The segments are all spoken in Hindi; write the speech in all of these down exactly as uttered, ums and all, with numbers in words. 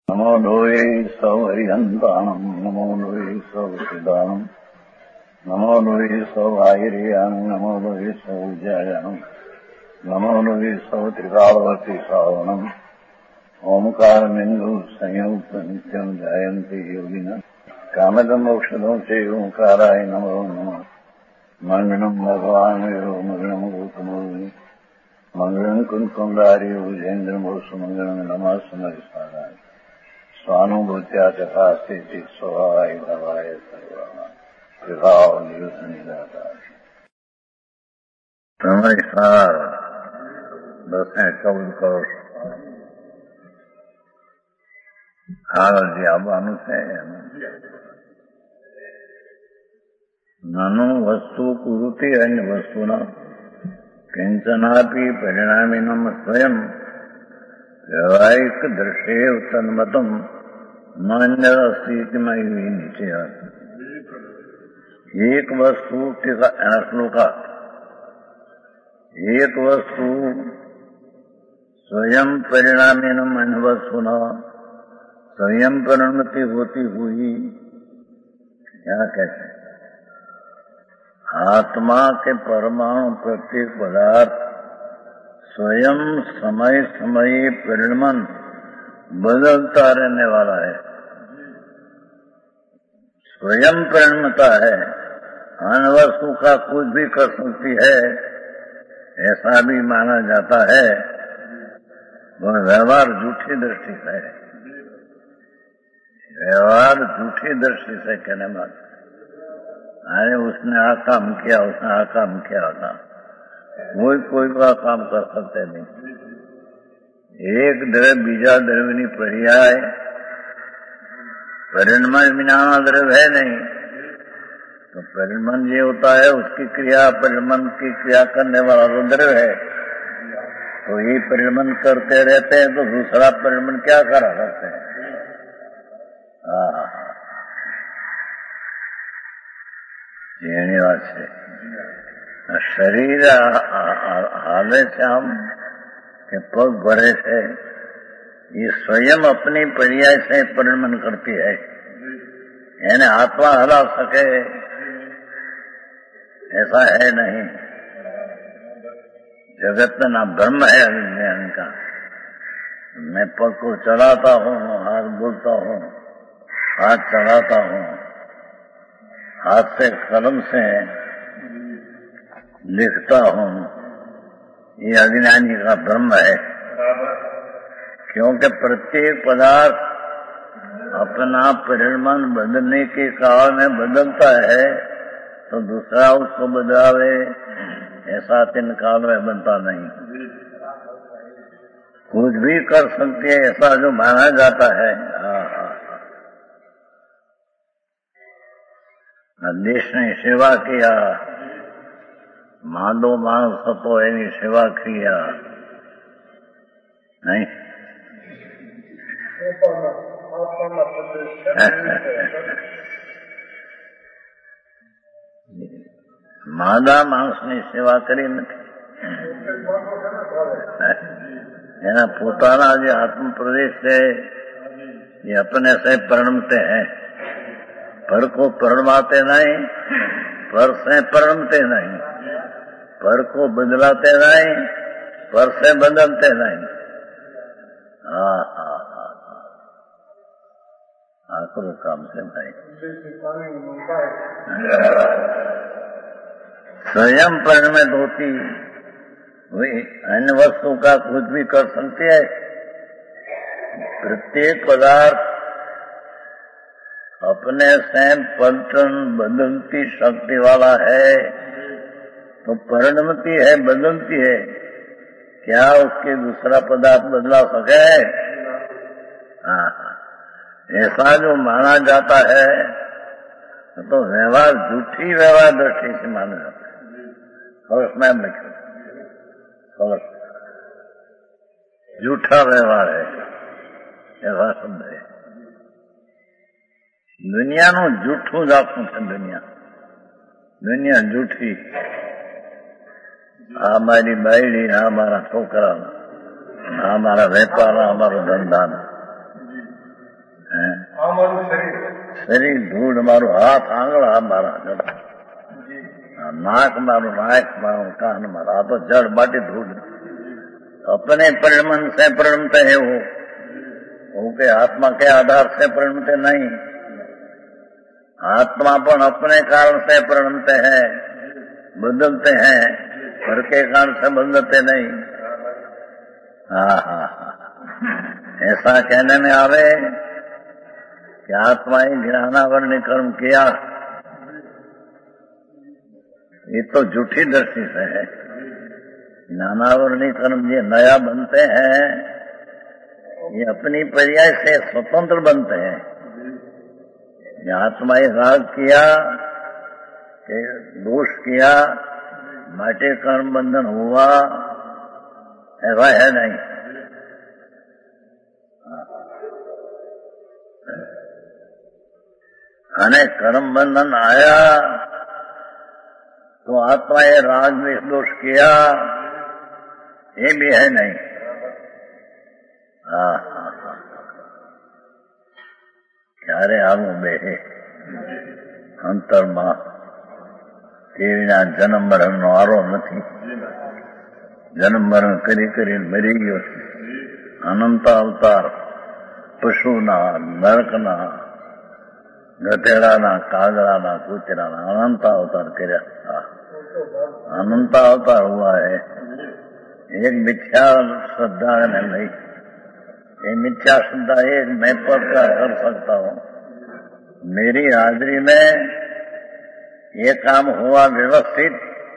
नमो लोये सौहरिहन्ताणम् नमो लोये सौसिदानम् नमो लोये सौभागिर्यानम् नमो लोये सौज्यायानम् नमो लोये सौत्रिकालवती सावनम् ओंकारमिन्दु संयुक्त नित्यम् जायन्ति योगिनः कामदम् औषधम् च ओंकाराय नमो नमः मङ्गलम् भगवान् यो मङ्गलम् गौतमोऽग्नि मङ्गलम् कुन्कुण्डारि भुजेन्द्रमोसु मङ्गलम् नमः समरिसाराय स्वानुभूत्या चकास्ते स्वभावाय भवाय सर्वाः विभाव निदाता नमस्कार दस चौदह करोड़ આવવાનું છે નાનું વસ્તુ કુરુતિ અન્ય વસ્તુના કિંચનાપી પરિણામિનમ સ્વયં વ્યવહારિક દૃષ્ટિએ તન્મતમ માન્ય સ્થિતિમાં નીચે એક વસ્તુ શ્લોકા એક વસ્તુ स्वयं परिणामिनम अन्य वस्तुना स्वयं परिणति होती हुई क्या कहते हैं आत्मा के परमाणु प्रत्येक पदार्थ स्वयं समय समय परिणमन बदलता रहने वाला है, स्वयं परिणमता है, अन्य वस्तु का कुछ भी कर सकती है ऐसा भी माना जाता है। वह व्यवहार झूठी दृष्टि से है, व्यवहार झूठी दृष्टि से कहने वाला अरे उसने आ काम किया उसने आ काम किया था, कोई कोई का काम कर सकते नहीं। एक द्रव्य बीजा द्रव्यनी पर्याय परिणमन बिना द्रव्य है नहीं, तो परिणमन ये होता है उसकी क्रिया, परिणमन की क्रिया करने वाला तो द्रव्य है, तो ये परिणमन करते रहते हैं तो दूसरा परिणमन क्या करा करते हैं। એની વાત છે શરીર હાલે છે આમ કે પગ ભરે છે, ये स्वयं अपनी पर्याय से परिणमन करती है, यानी आत्मा हला सके ऐसा है नहीं। जगत में ना ब्रह्म है अभिज्ञान का। मैं पग को चलाता हूँ, हाथ बोलता हूँ, हाथ चलाता हूँ, हाथ से कलम से लिखता हूँ, ये अज्ञानी का ब्रह्म है, क्योंकि प्रत्येक पदार्थ अपना परिणमन बदलने के काल में बदलता है, तो दूसरा उसको बदलावे ऐसा तीन काल में बनता नहीं। कुछ भी कर सकती है ऐसा जो माना जाता है। देश ने सेवा किया, मांडो माणस હતો એની સેવા किया नहीं। मादा માણસની સેવા કરી નથી, એના પોતાના જે આત્મ પ્રદેશ છે ये अपने से परिणमते हैं, पर को परिणमाते नहीं, पर से परिणमते नहीं, पर को बदलाते नहीं, पर से बदलते नहीं। हाँ हाँ हाँ हाँ करो काम से भाई। स्वयं परिणमित होती हुई अन्य वस्तु का कुछ भी कर सकती है। प्रत्येक पदार्थ अपने से पलटन बदलती शक्ति वाला है, तो परिणमती है, बदलती है, क्या उसके दूसरा पदार्थ बदला सके? हाँ, ऐसा जो माना जाता है तो व्यवहार झूठी व्यवहार दृष्टि से माना जाता है। और मैम लिखो और झूठा व्यवहार है ऐसा शब्द है। દુનિયાનું જૂઠું જ આખું છે। દુનિયા દુનિયા જૂઠી, આ મારી બાયડી, આ મારા છોકરા, આ મારા વેપાર, અમારો ધંધા, શરીર ધૂળ, મારું હાથ આંગળા મારા, નાક મારું, નાક મારું, કાન મારા, આ તો જड़ बाटी धूल। अपने परिणमन से परिणमते है वो वो के आत्मा के आधार से परिणमते नहीं, आत्मा पण अपने कारण से परिणमते हैं, बदलते हैं, घर के कारण से बदलते नहीं। हाँ हाँ हाँ, ऐसा कहने में आवे कि आत्मा ही ज्ञानावरण कर्म किया, ये तो झूठी दृष्टि से है। ज्ञानावरणी कर्म ये नया बनते हैं, ये अपनी पर्याय से स्वतंत्र बनते हैं। आत्मा ये राग किया, दोष किया, माटे कर्म बंधन हुआ, ऐसा है नहीं। अने कर्म बंधन आया तो आत्मा ये राग में दोष किया, ये भी है नहीं। हाँ हाँ हाँ, क्यारे आवू बेहे अंतरमा तेवीना जन्म मरण नो आरो नथी। जन्म मरण करी करी मरी गयो, अनंत अवतार पशुना, नरकना, गधेड़ाना, कागड़ाना, कूतराना अनंत अवतार कर्या। अनंत अवतार हुआ है। एक मिथ्या श्रद्धा है नहीं, ये मिथ्या श्रद्धा एक मैं पर क्या कर सकता हूँ, मेरी हाजिरी में ये काम हुआ व्यवस्थित,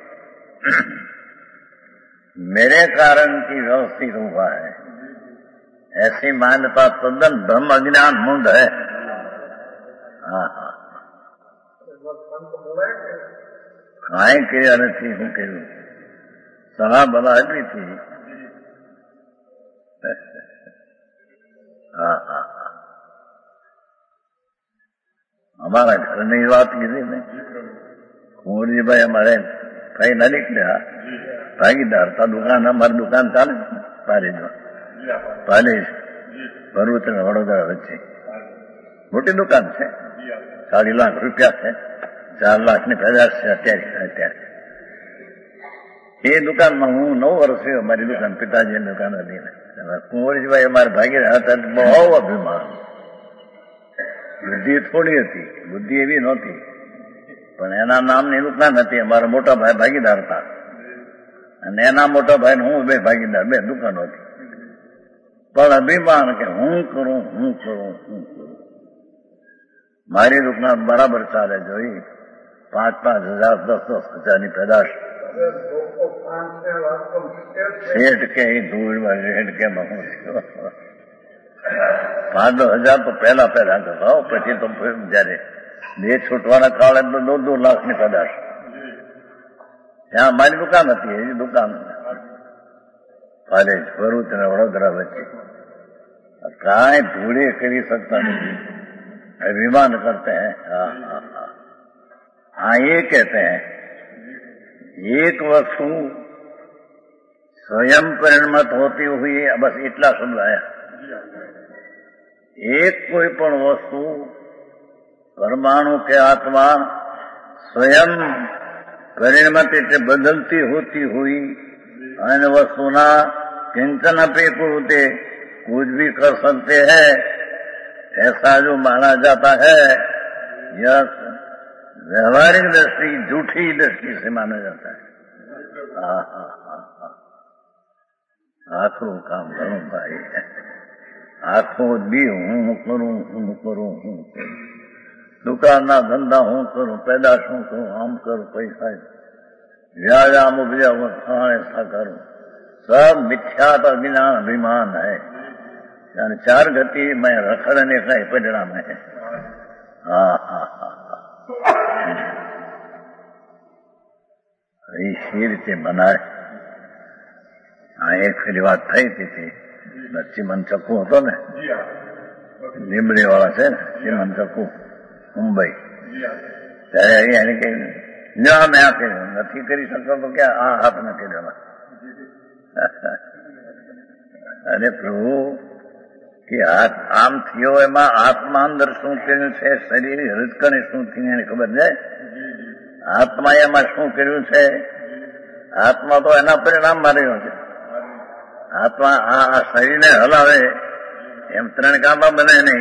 मेरे कारण की व्यवस्थित हुआ है, ऐसी मान्यता तद्दन ब्रह्म अज्ञान मूंढ है। हाँ हाँ, काई क्रिया नहीं हूँ के सलाह बला भी थी। हाँ हाँ, हमारा घर नहीं बात किसी ने, कुंवर जी भाई हमारे कहीं न निकला, भागीदार था, दुकान हमारी दुकान चाले पालेज में, पालेज भरूच में वडोदरा वच्चे मोटी दुकान है, साढ़ी लाख रुपया है, चार लाख ने पैदाश છે અત્યારે અત્યારે એ દુકાનમાં હું નવ વર્ષ થયો, મારી દુકાન પિતાજીની દુકાન હતી ને, કુંવરજીભાઈ અમારા ભાગીદાર હતા, બહુ અભિમાન, બુદ્ધિ થોડી હતી, બુદ્ધિ એવી નહોતી, પણ એના નામની દુકાન હતી, અમારા મોટા ભાઈ ભાગીદાર હતા, અને એના મોટા ભાઈ હું બે ભાગીદાર, બે દુકાનો હતી, પણ અભિમાન કે હું કરું હું કરું હું કરું। મારી દુકાન બરાબર ચાલે જોઈ, પાંચ પાંચ હજાર દસ દસ હજારની પેદાશ, શેઠ કે ધૂળ માં શેઠ કે હું પાંચ દસ હજાર તો પહેલા પહેલા કરતા, પછી તો જયારે બે છૂટવાના કાળે તો દો દો લાખની પેદાશ। ત્યાં મારી દુકાન હતી, એ દુકાન પાલેજ ભરૂચ અને વડોદરા વચ્ચે, કાંઈ ધૂળે કરી सकता नहीं, अभिमान करते हैं। हाँ हाँ हाँ हाँ, ये कहते हैं एक वस्तु स्वयं परिणमत होती हुई, बस इतना शब्द आया, एक कोई पण वस्तु परमाणु के आत्मा स्वयं परिणमत એટલે बदलती होती हुई, अन्य वस्तुना किंचन अपि कुरुते, कुछ भी कर सकते हैं, ऐसा जो माना जाता है, यह व्यवहारिक दृष्टि झूठी दृष्टि से माना जाता है। हाँ हाँ हाँ हाँ, आखिर काम करूं भाई, आखो दी हूं करूं हूं करूं हूं करूं, दुकान ना धंधा हूं करूं, पैदाश हूं करूं, आम करूं, पैसा व्यायाम उपजा ऐसा करूं, सब मिथ्यात अज्ञान अभिमान है, यानी चार गति में रखड़ने का परिणाम है। हाँ हाँ हाँ हाँ, इसी रीते बनाए। हाँ, एक फिर बात थी थी चिमन चक्कू હતો ને, લીમડી વાળા છે ને ચિમન ચક્કુ મુંબઈ, ત્યારે એને કે ના મેં આ કર્યું નથી કરી શકતો તો ક્યાં આ હાથ ન કર્યો। અરે પ્રભુ, કે આમ થયો એમાં આત્મા અંદર શું કર્યું છે, શરીર હૃદકણે શું થયું એને ખબર છે. આત્મા એમાં શું કર્યું છે, આત્મા તો એના પરિણામમાં રહ્યો છે. આત્મા આ શરીરને હલાવે એમ ત્રણ કામમાં બને નહીં.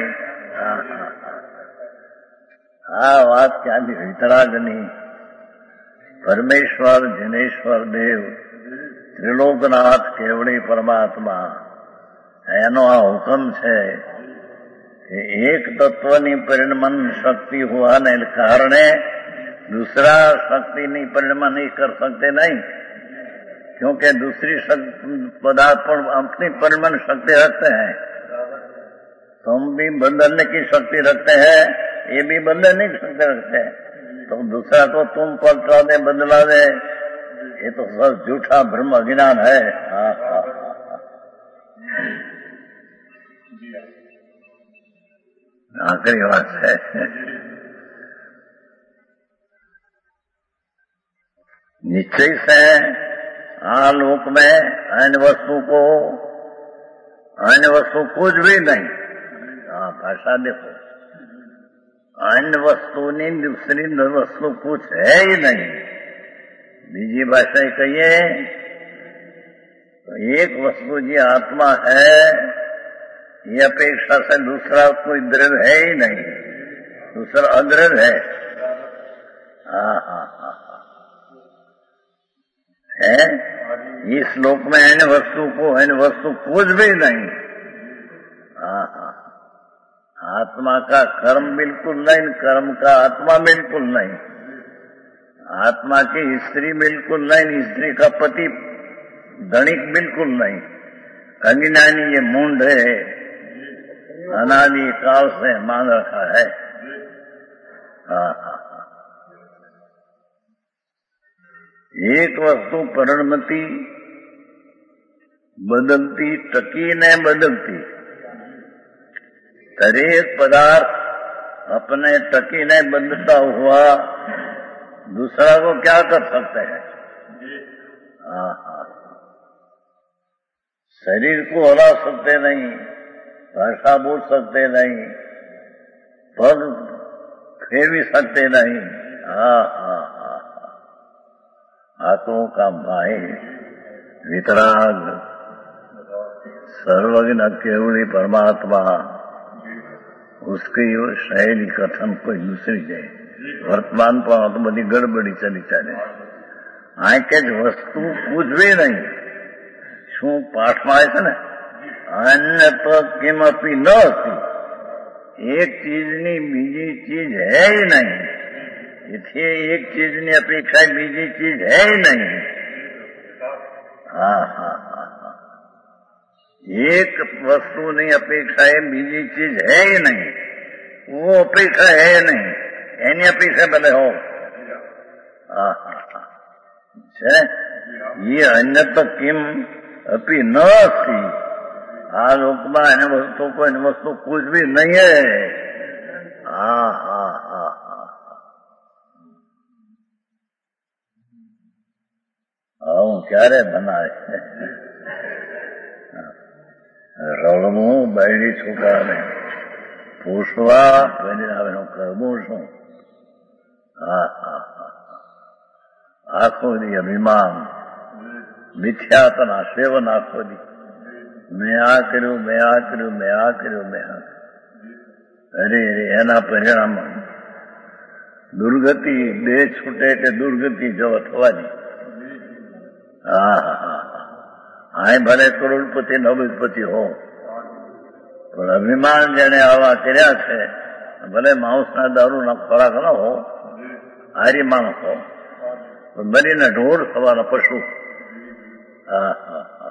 આ વાત ક્યાંથી વિતરાગની પરમેશ્વર જિનેશ્વર દેવ ત્રિલોકનાથ કેવડી પરમાત્મા એનો આ હુકમ છે કે એક તત્વની પરિણમન શક્તિ હોવાને કારણે दूसरा शक्ति नहीं परिणमन नहीं कर सकते नहीं, क्योंकि दूसरी पदार्थ पर अपनी परिणमन शक्ति रखते हैं. तुम भी बदलने की शक्ति रखते हैं, ये भी बदलने की शक्ति रखते हैं. तो दूसरा को तुम पलटा दे बदला दे, ये तो सब झूठा भ्रम अज्ञान है. हाँ हाँ आखिरी बात है. निश्चय से आलोक में अन्य वस्तु को अन्य वस्तु कुछ भी नहीं. हाँ भाषा देखो, अन्य वस्तु नहीं दूसरी वस्तु कुछ है ही नहीं. बीजी भाषा कहिए तो एक वस्तु जी आत्मा है, ये अपेक्षा से दूसरा कोई दृढ़ है ही नहीं, दूसरा अदृढ़ है. हाँ हाँ हाँ है. इस श्लोक में अन्य वस्तु को अन्य वस्तु कुछ भी नहीं. हाँ हाँ आत्मा का कर्म बिल्कुल नहीं, कर्म का आत्मा बिल्कुल नहीं. आत्मा की स्त्री बिल्कुल नहीं, स्त्री का पति धनिक बिल्कुल नहीं. अज्ञानी ये मूंढ है, अनादि काल से मान रखा है. हाँ हाँ एक वस्तु परिणमती बदलती टकी ने बदलती. दरेक पदार्थ अपने टकी ने बदलता हुआ दूसरा को क्या कर सकते हैं. हाँ हाँ शरीर को हला सकते नहीं, भाषा बोल सकते नहीं, पग फेर भी सकते नहीं. हाँ हाँ आत्मों का भाई वितराग सर्वज्ञ केवली परमात्मा, उसकी शैली कथन कोई दूसरी है. वर्तमान पर तो बड़ी गड़बड़ी चली चाले. आके वस्तु कुछ भी नहीं. शू पाठ में आए थे ना, अन्य तो किमपि न थी. एक चीज नहीं बीजी चीज है ही नहीं. इथे एक चीज ની અપેક્ષા બીજી ચીજ है ही नहीं. हाँ हाँ हाँ हाँ एक वस्तु नहीं अपेक्षा है बीजी चीज है ही नहीं. वो अपेक्षा है नहीं, एनी अपेक्षा भले हो. हाँ हाँ हाँ ये अन्यत किम अपि न थी. आ लोक में अन्य वस्तु को अन्य वस्तु कुछ भी नहीं है. हाँ हाँ हाँ હું ક્યારે બનાવે રળવું બૈડી છોકરાને પૂછવા બની આવે હું કરવું શું. હા હા હા આખો દી અભિમાન મિથ્યાતના સેવન આખો દી. મેં આ કર્યું મેં આ કર્યું મેં આ કર્યું મેં આ અરે અરે એના પરિણામ દુર્ગતિ બે છૂટે કે દુર્ગતિ જવા થવાની. હા હા આય ભલે કરોડપતિ નવપતિ હો, પણ અભિમાન જેને આવા કર્યા છે, ભલે માંસના દારૂના ખોરાક ન હો, હારી માણસ હો, પણ બનીને ઢોર થવાના પશુ. હા હા હા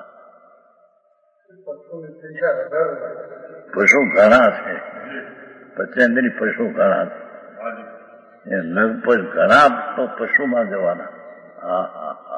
પશુ ઘણા છે, પચેન્દ્રી પશુ ઘણા છે. એ લગભગ ઘણા તો પશુમાં જવાના. હા હા હા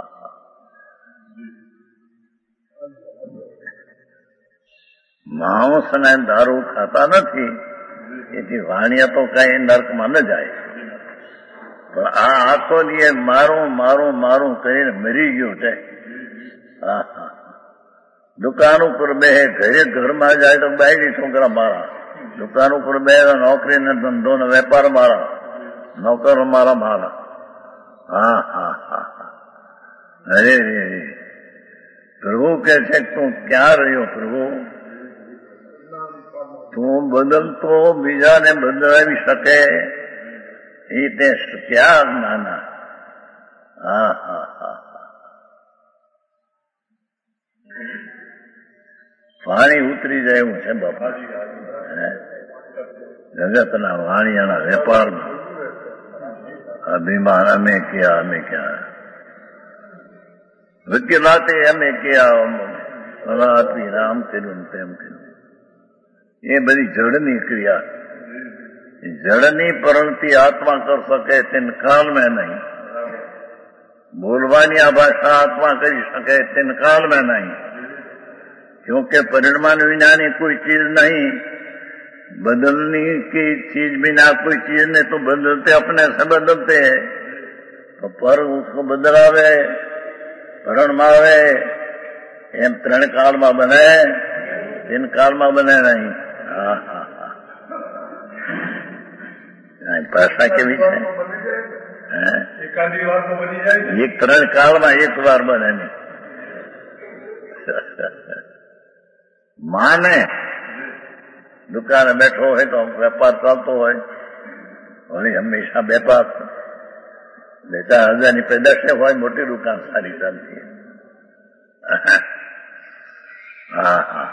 માંસ ને દારૂ ખાતા નથી, એથી વાણિયા તો કઈ નર્કમાં ન જાય. પણ આ આખો દીએ મારું મારું મારું કરીને મરી ગયું છે. હા હા દુકાન ઉપર બે ઘરે ઘરમાં જાય તો બાયડી છોકરા મારા, દુકાન ઉપર બે નોકરી ને ધંધો ને વેપાર મારા, નોકર મારા મારા. હા હા હા હા અરે રે પ્રભુ કે છે તું ક્યાં રહ્યો પ્રભુ? તું બદલતો બીજાને બદલાવી શકે એ તે ક્યાં નાના. હા હા હા પાણી ઉતરી જાય એવું છે બાપા જગતના વાણિયાના વેપારમાં. અભિમાન અમે ક્યાં અમે ક્યાં વકીલાતે અમે ક્યાં આપી આમ કર્યું તેમ કર્યું. એ બધી જડની ક્રિયા, જડની પરણતી આત્મા કર શકે તેને કાલ મેં નહીં. બોલવાની આ ભાષા આત્મા કરી શકે તેને काल में नहीं, क्योंकि परिणाम विना कोई चीज नहीं, बदलने की चीज बिना कोई चीज ने तो बदलते अपने से बदलते हैं. तो पर उसको बदलावे परिणमावे एम त्रण काल में बने तीन काल में बने नहीं. हाँ हाँ हाँ भाषा केवी है एक त्रण काल में एक बार बने नहीं. माने दुकान बैठो है तो व्यापार चालतो हो हमेशा व्यापार બે ચાર હજારની પેદાશે હોય મોટી દુકાન સારી ચાલતી. હા હા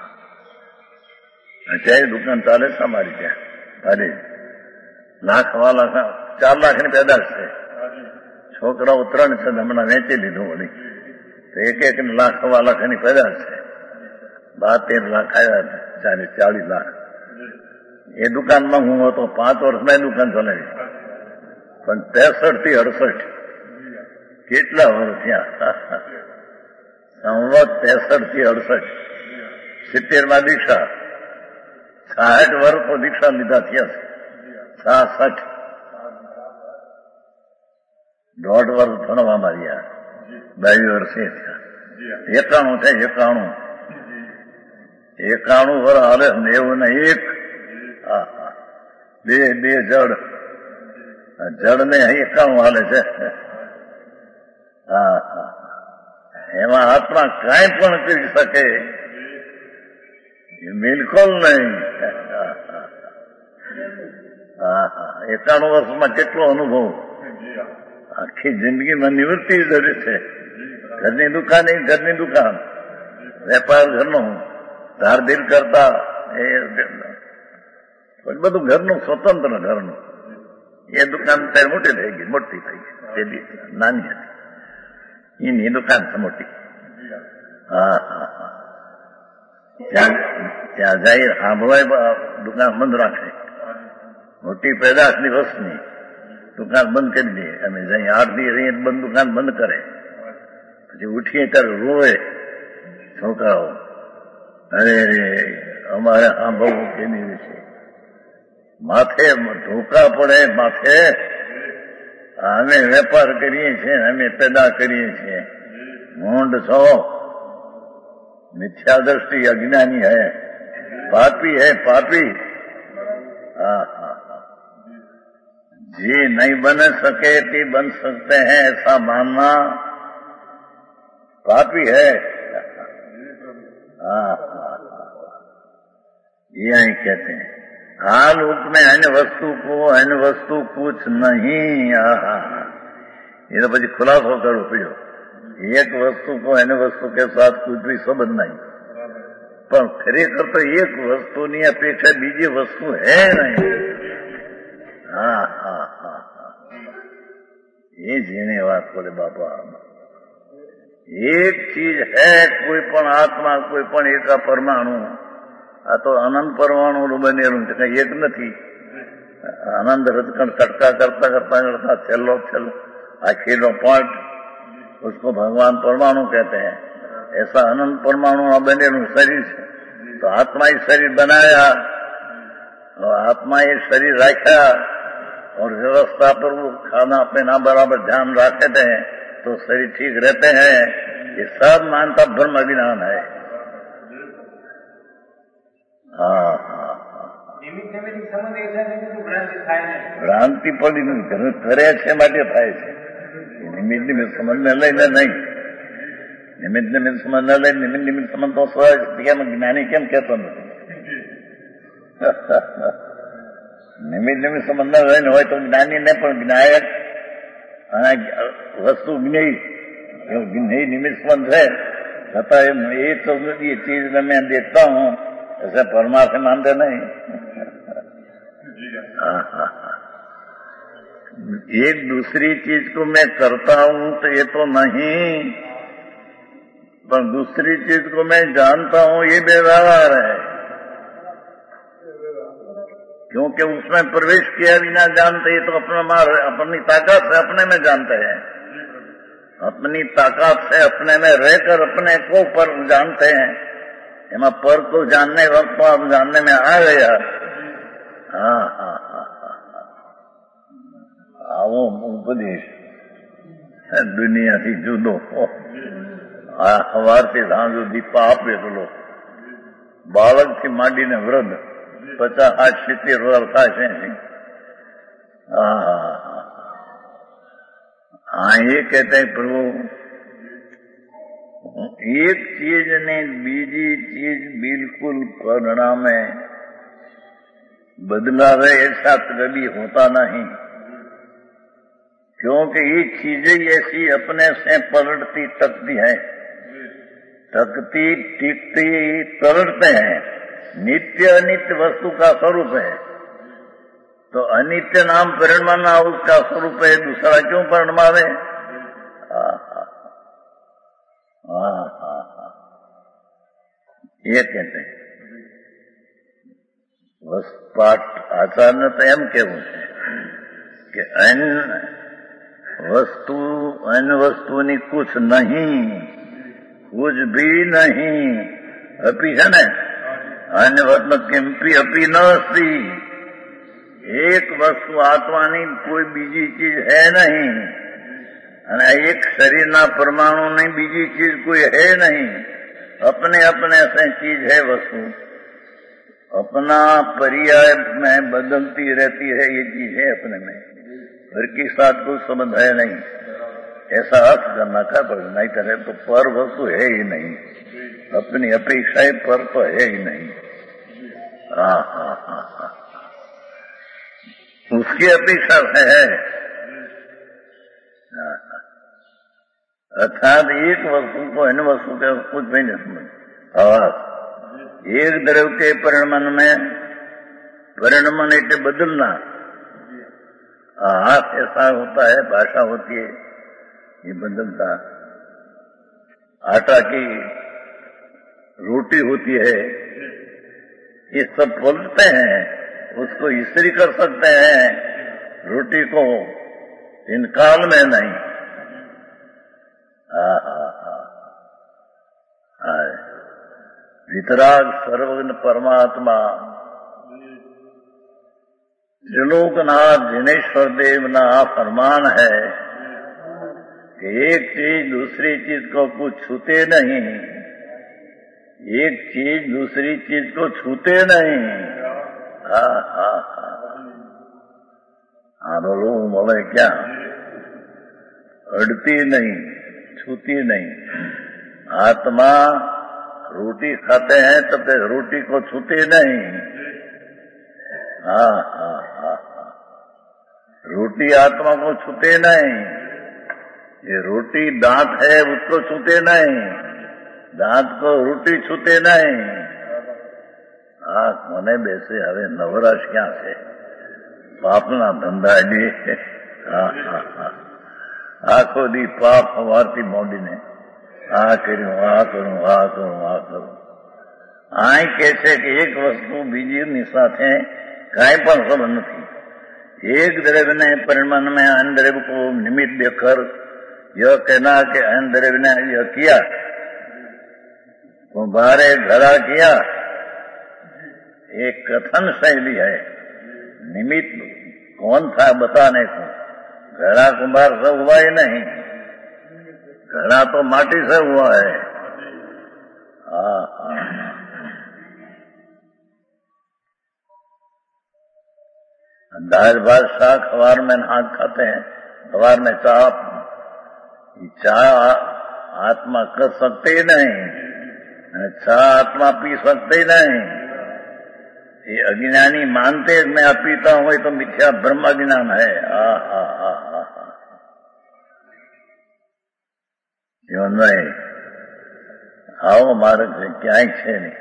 અત્યારે દુકાન ચાલે છે અમારી ત્યાં. અરે લાખ વા લાખ ચાર લાખની પેદાશ છે. છોકરાઓ ત્રણ છે હમણાં વેચી લીધું વળી તો એક એક લાખ વા લાખની પેદાશ છે. બાર તેર લાખ આવ્યા ચાલીસ ચાલીસ લાખ. એ દુકાનમાં હું હતો પાંચ વર્ષમાં એ દુકાન ચલાવી પણ ત્રેસઠ થી અડસઠ કેટલા વર્ષ થયા? સંવત ત્રેસઠ થી અડસઠ સિત્તેર માં દીક્ષા સાઠ વર્ષ તો દીક્ષા લીધા થયા. સાસઠ દોઢ વર્ષ ભણવા માર્યા બાવીસ વર્ષે થયા. એકાણું થાય એકાણું એકાણું વર્ષ હાલે નેવું ને એક. હા હા બે બે જડ જડ ને એકાણું હાલે છે. હા હા એમાં આત્મા કાંઈ પણ કરી શકે બિલકુલ નહીં. હા હા એકાણું વર્ષમાં કેટલો અનુભવ, આખી જિંદગીમાં નિવૃત્તિ જરૂર છે. ઘરની દુકાન એ ઘરની દુકાન, વેપાર ઘરનો, ધારધીર કરતા એ બધું ઘરનું સ્વતંત્ર ઘરનું. એ દુકાન ત્યારે મોટી થઈ ગઈ, મોટી થઈ ગઈ, નાની હતી એની દુકાન છે મોટી. હા હા હા ત્યાં ત્યાં જાય સાંભળવાય દુકાન બંધ રાખે. મોટી પેદાશની વસ્તુની દુકાન બંધ કરી દે. અમે જઈ આઠ દી રહીએ બંધ દુકાન બંધ કરે. પછી ઉઠીએ ત્યારે રોવે છોકરાઓ. અરે રે અમારે સાંભળવું કેની વિશે માથે ધોકા પડે માથે. અમે વેપાર કરીએ છીએ, અમે પેદા કરીએ છીએ. મૂંડ છો, મિથ્યા દ્રષ્ટિ અજ્ઞાની है, पापी है पापी. हाँ हाँ हाँ जी नहीं बन सके ती बन सकते हैं ऐसा मानना पापी है. हाँ हाँ यही कहते हैं हाल रूप में अन्य वस्तु को अन्य वस्तु कुछ नहीं. ये तो પછી ખુલાસો કરવો પડ્યો. એક વસ્તુ को अन्य वस्तु के साथ कुछ भी संबंध नहीं. પણ ખરેખર તો એક વસ્તુની અપેક્ષા બીજી વસ્તુ હે નહીં. હા હા હા હા એ જેને વાત બોલે બાપા એક ચીજ હૈ, કોઈ પણ આત્મા કોઈ પણ એક પરમાણુ. આ તો અનંત પરમાણુ બનેલું છે, કઈ એક નથી. આનંદ રજકણ કટકા કરતા કરતા કરતા છેલ્લો છેલ્લો आखिर पॉइंट उसको भगवान परमाणु कहते हैं. ऐसा अनंत परमाणु बनेलू शरीर है. तो आत्मा ही शरीर बनाया और आत्मा ही शरीर रखा और व्यवस्था पर वो खाना पीना बराबर ध्यान रखते हैं तो शरीर ठीक रहते हैं. ये सब मानता ब्रह्म ज्ञान है. ભ્રાંતિ પડી કરે છે માટે થાય છે. નિમિત્ત નિમિત્ત સંબંધને લઈને નહીં. નિમિત્ત નિમિત્ત સંબંધ ન લઈને નિમિત્ત નિમિત્ત સંબંધ તો સહજ કેમ જ્ઞાની કેમ કહેતો નથી. નિમિત્ત નિમિત્ત સંબંધ ન લઈને હોય તો જ્ઞાનીને પણ જ્ઞાયક વસ્તુ જ્ઞેય જ્ઞેય નિમિત્ત સંબંધ है છતાં એ तो ये चीज मैं देखता हूँ ऐसे परमार्थ मानते नहीं. एक दूसरी चीज को मैं करता हूँ तो ये तो नहीं, पर दूसरी चीज को मैं जानता हूँ ये बेव्यवहार है, क्योंकि उसमें प्रवेश किया बिना जानते ये तो अपना मार अपनी ताकत से अपने में जानते हैं. अपनी ताकत से अपने में रहकर अपने को पर जानते हैं. एमा पर को जानने वक्त तो आप जानने में आ गया. हाँ हाँ हाँ આવો ઉપદેશ દુનિયાથી જુદો. આ સવારથી સાંજ સુધી પાપ એકલો, બાળકથી માંડીને વૃદ્ધ પચાસ આઠ સિત્તેર વર્ષ થાય છે. હા હા हाँ ये कहते हैं प्रभु एक चीज ने बीजी चीज बिल्कुल परिणामे बदलावे ऐसा कभी होता नहीं, क्योंकि ये चीजें ऐसी अपने से पलटती टकती है, टकती टिकती पलटते हैं. नित्य अनित्य वस्तु का स्वरूप है, तो अनित्य नाम परिणमाना उसका स्वरूप है, दूसरा क्यों परिणमावे. ये कहते हैं बस पाठ आचार्य तो एम केवू है कि अन्य वस्तु अन्य वस्तुनी कुछ नहीं, कुछ भी नहीं. अपी है न अन्य वस्तु किंपी अपी न अस्ति. एक वस्तु आत्मानी कोई बीजी चीज है नहीं, અને એક શરીરના પરમાણુ ની બીજી ચીજ કોઈ है नहीं. अपने अपने से चीज है वस्तु, अपना पर्याय में बदलती रहती है ये चीज है अपने में, घर के साथ कोई संबंध है नहीं. ऐसा अर्थ करना का पर नहीं करे तो पर वस्तु है ही नहीं, अपनी अपेक्षा पर तो है ही नहीं. हाँ हाँ हाँ हाँ उसकी अपेक्षा है. अर्थात एक वस्तु को अन्य वस्तु के कुछ भी नहीं समझ. एक द्रव्य के परिणमन में परिणमन इतने बदलना हाथ ऐसा होता है, भाषा होती है, ये बदलता. आटा की रोटी होती है, ये सब बोलते हैं, उसको इस्त्री कर सकते हैं, रोटी को इन काल में नहीं. हा हा हा वितराग सर्वज्ञ परमात्मा त्रिलोकनाथ जिनेश्वर देव ना फरमान है कि एक चीज दूसरी चीज को कुछ छूते नहीं, एक चीज दूसरी चीज को छूते नहीं. हा हा हा हाँ बोलो बोले क्या अड़ती नहीं, छूती नहीं. आत्मा रोटी खाते हैं तब तक रोटी को छूते नहीं. हाँ हाँ हाँ हाँ रोटी आत्मा को छूते नहीं. ये रोटी दांत है उसको छूते नहीं, दांत को रोटी छूते नहीं. आंख મને બેસે હવે નવરાશ ક્યાં છે, પાપના ધંધા જે આખો દી પાપ સવારથી મોડીને આ કર્યું આ કરું આ કરું આ કરું. આ કહે છે કે એક વસ્તુ બીજીની સાથે કાંઈ પણ સંબંધ નથી. एक द्रव्य ने परिमाण में अन्य द्रव्य को निमित्त देकर यह कहना कि अन्य द्रव्य ने यह किया, कुम्हारे घड़ा किया, एक कथन शैली है. निमित्त कौन था बताने को. घड़ा कुम्हार से हुआ ही नहीं, घड़ा तो माटी से हुआ है. हाँ हाँ दाल भात शाक अखबार में नाक खाते हैं, अखबार में चाह चाह आत्मा कर सकते ही नहीं, चाह आत्मा पी सकते ही नहीं। ये अज्ञानी मानते मैं पीता हूं, ये तो मिथ्या ब्रह्म ज्ञान है। आ हा हा हा हा जीवन में આવો માર્ગ છે, ક્યાંય છે નહીં.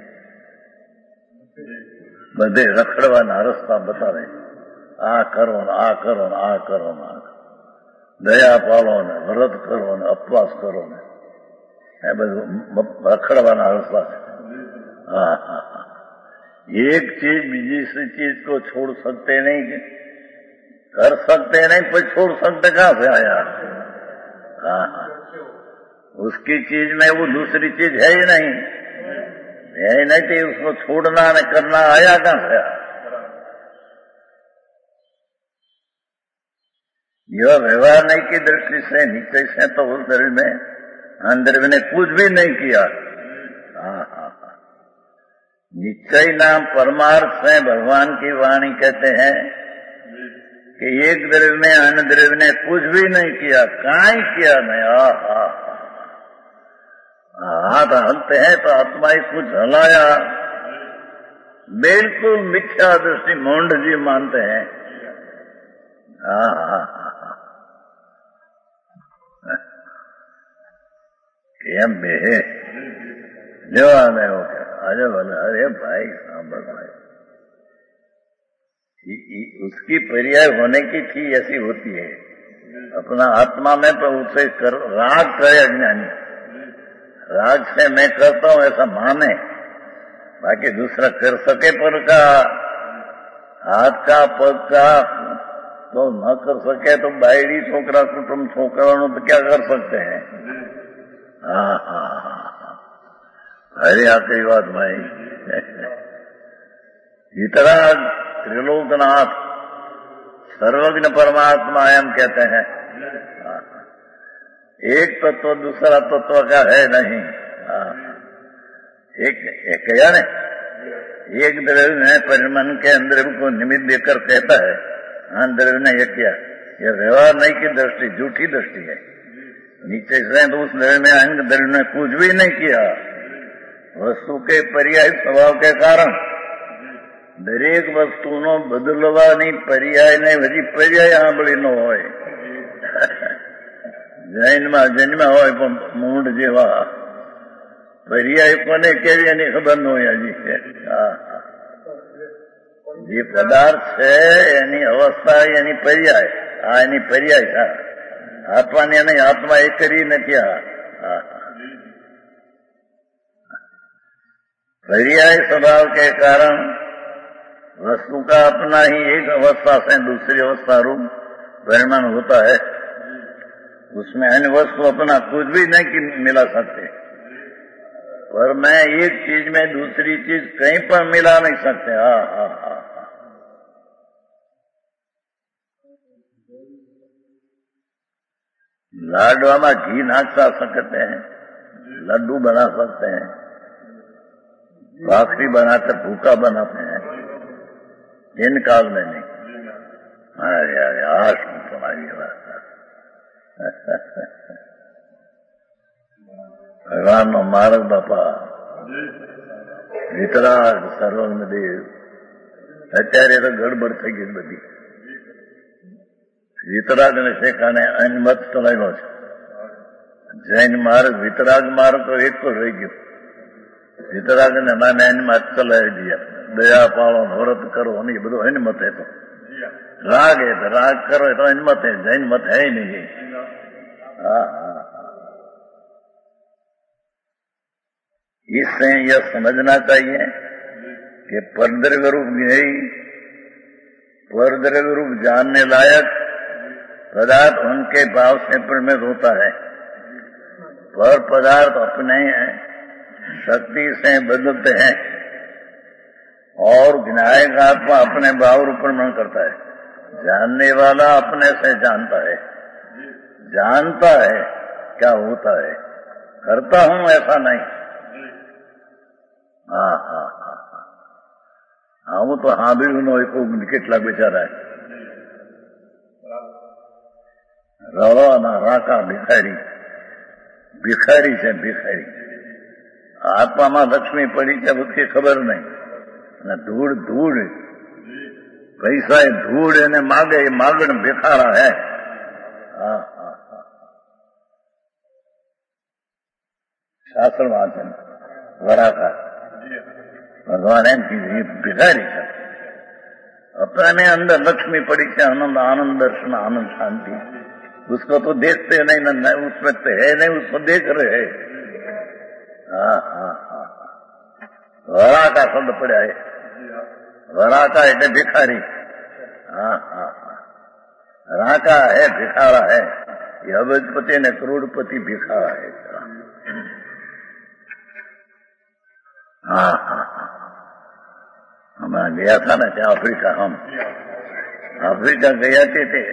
બધે રખડવાના રસ્તા બતાવે, આ કરો ને આ કરો ને આ કરો ને આ દયા પાલો ને વ્રત કરો ને અપવાસ કરો ને એ બધું રખડવાના રસ્તા છે. હા હા હા एक चीज बीजी चीज को छोड़ सकते नहीं, कर सकते नहीं, पर छोड़ सकते कहां से आया? हाँ हाँ उसकी चीज में वो दूसरी चीज है ही नहीं, है ही नहीं, तो उसको छोड़ना न करना आया कहां से? यह व्यवहार नहीं की दृष्टि से नीचे से तो उस द्रव्य में अंदर ने कुछ भी नहीं किया. हाँ हाँ निश्चय नाम परमार्थ है. भगवान की वाणी कहते हैं कि एक द्रव्य में अन्य द्रव्य ने कुछ भी नहीं किया, काई किया नहीं. आ हाथ हलते हैं तो आत्मा ही कुछ हलाया. बिल्कुल मिथ्या दृष्टि मोंड जी मानते हैं. हा हा केम बे जो आने हो क्या अरे बोले अरे भाई सांबर भाई उसकी पर्याय होने की थी ऐसी होती है. अपना आत्मा में तो उसे कर, राग करे अज्ञानी, राग से मैं करता हूं ऐसा माने, बाकी दूसरा कर सके पर का हाथ का पग का तो न कर सके तो बायड़ी छोकरा कुटुंब छोकरा तो क्या कर सकते हैं. हाँ हाँ हाँ अरे आखिरी बात भाई इतना त्रिलोकनाथ सर्वज्ञ परमात्मा एम कहते हैं. एक तत्व दूसरा तत्व का है नहीं. एक एक क्या ने एक द्रव्य है परिमन के अंदर को निमित्त देकर कहता है हाँ द्रव्य ने यह किया. यह व्यवहार नहीं की दृष्टि झूठी दृष्टि है. नीचे से तो उस द्रव्य में अंग द्रव्य ने कुछ भी नहीं किया. वस्तु के पर्याय स्वभाव के कारण દરેક વસ્તુનો બદલવાની પર્યાય ને હજી પર્યાય સાંભળી ન હોય. જૈનમાં જન્મ્યા હોય પણ મૂળ જેવા પર્યાય કોને કેવી એની ખબર ન હોય હજી. જે પદાર્થ છે એની અવસ્થા એની પર્યાય, આ એની પર્યાય છે. આત્માને નહીં, આત્મા એ કરી નથી. આ पर्याय स्वभाव के कारण वस्तु का अपना ही एक अवस्था से दूसरी अवस्था रूप परिणाम होता है. उसमें अन्य वस्तु अपना कुछ भी नहीं मिला सकते, पर मैं एक चीज में दूसरी चीज कहीं पर मिला नहीं सकते. हा हा हा लाडवा में घी नाखता सकते हैं, लड्डू बना सकते हैं, भाखरी बनाकर भूखा बनाते हैं. दिन काल में नहीं. अरे अरे आज तुम्हारी बात भगवान नो मार्ग बापा વિતરાગ સર્વજ્ઞ દેવ. અત્યારે તો ગડબડ થઈ ગઈ બધી. વિતરાગ ને શેખાને અનમત ચલાવ્યો છે. જૈન માર્ગ વિતરાગ માર્ગ તો એક જ રહી ગયો. વિતરાગ ને નાને અનમત ચલાવી દીધા. દયા પાળો વ્રત કરો ને એ બધું અનમત હે. તો રાગ है तो राग करो तो अनमत है, जैन मत है ही नहीं. हाँ हाँ इससे यह समझना चाहिए कि परद्रव्य रूप नहीं, परद्रव्य रूप जानने लायक पदार्थ उनके भाव से परिणत होता है. पर पदार्थ अपने शक्ति से बदलते हैं और विनायक आत्मा अपने भाव रूप परिणत करता है. जानने वाला अपने से जानता है, जानता है क्या होता है, करता हूं ऐसा नहीं. हाँ हाँ हाँ हाँ હું તો સાંભળ્યું નો એક કેટલાક બિચારા રવાના રાકા ભિખારી ભિખારી છે ભિખારી આત્મામાં લક્ષ્મી પડી છે બધું ખબર નહીં અને ધૂળ ધૂળ પૈસા એ ધૂળ એને માગે એ માગણ ભિખારા હે હા હા હા શાસ્ત્રમાં છે વરાકા ભગવાન એમ કીધું એ ભિખારી છે अपने अंदर लक्ष्मी पड़ी है आनंद आनंद दर्शन आनंद शांति उसको तो देखते नहीं न उसमें तो है नहीं उसको देख रहे हैं हाँ हाँ हाँ वरा का शब्द पड़ा है वरा का है भिखारी हाँ हाँ हाँ राका है भिखारा है ये अबजपति ने करोड़पति भिखारा है हाँ हाँ हाँ हमारा गया था ना क्या अफ्रीका हम अफ्रीका गया थे, थे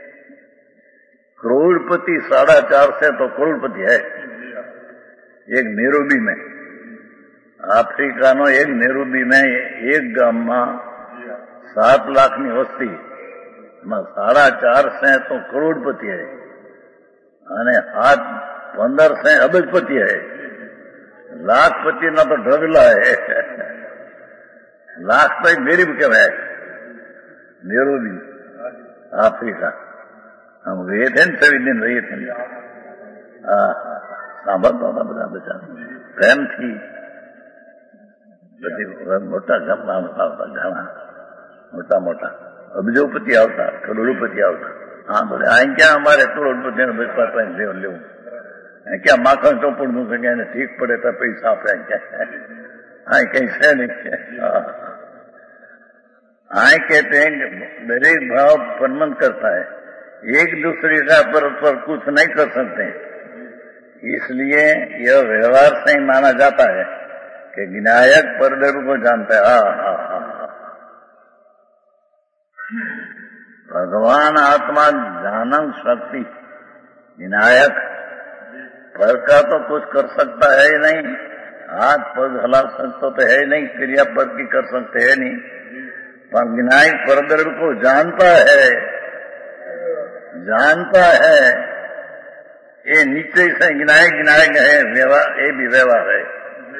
करोड़पति साढ़ा चार से तो करोड़पति है एक नेरोबी में अफ्रीका नो एक नेरोबी में एक गाम में सात लाख नी वस्ती में साढ़ा चार से तो करोड़पति है અને हाथ पंदर से अबजपति है लाखपति ना तो ढगला है लाख तो एक गरीब कहवाय नेरोबी अफ्रीका हम गए थे सभी दिन रहे थे સાંભળતા હતા બધા બધા પ્રેમથી બધી મોટા ગામમાં આવતા ઘણા મોટા મોટા અબજોપતિ આવતા કરોડોપતિ આવતા હા બોલે આ ક્યાં અમારે કરોડપતિ લેવું લેવું ક્યાં માખણ ચોપડ નું છે એને ઠીક પડે તો પૈસા આપે ક્યાં હા કઈ છે નહીં हाँ कहते हैं दरेक भाव परमन करता है एक दूसरे का पर, पर कुछ नहीं कर सकते इसलिए यह व्यवहार से ही माना जाता है कि विनायक परदेव को जानता है हाँ हाँ हाँ हाँ भगवान आत्मा जानन शक्ति विनायक पर का तो कुछ कर सकता है ही नहीं हाथ पग हिला सकता तो है नहीं क्रिया पर की कर सकते है नहीं पर विनायक परद्रव्य को जानता है जानता है ये नीचे से विनायक विनायक है व्यवहार ये भी व्यवहार है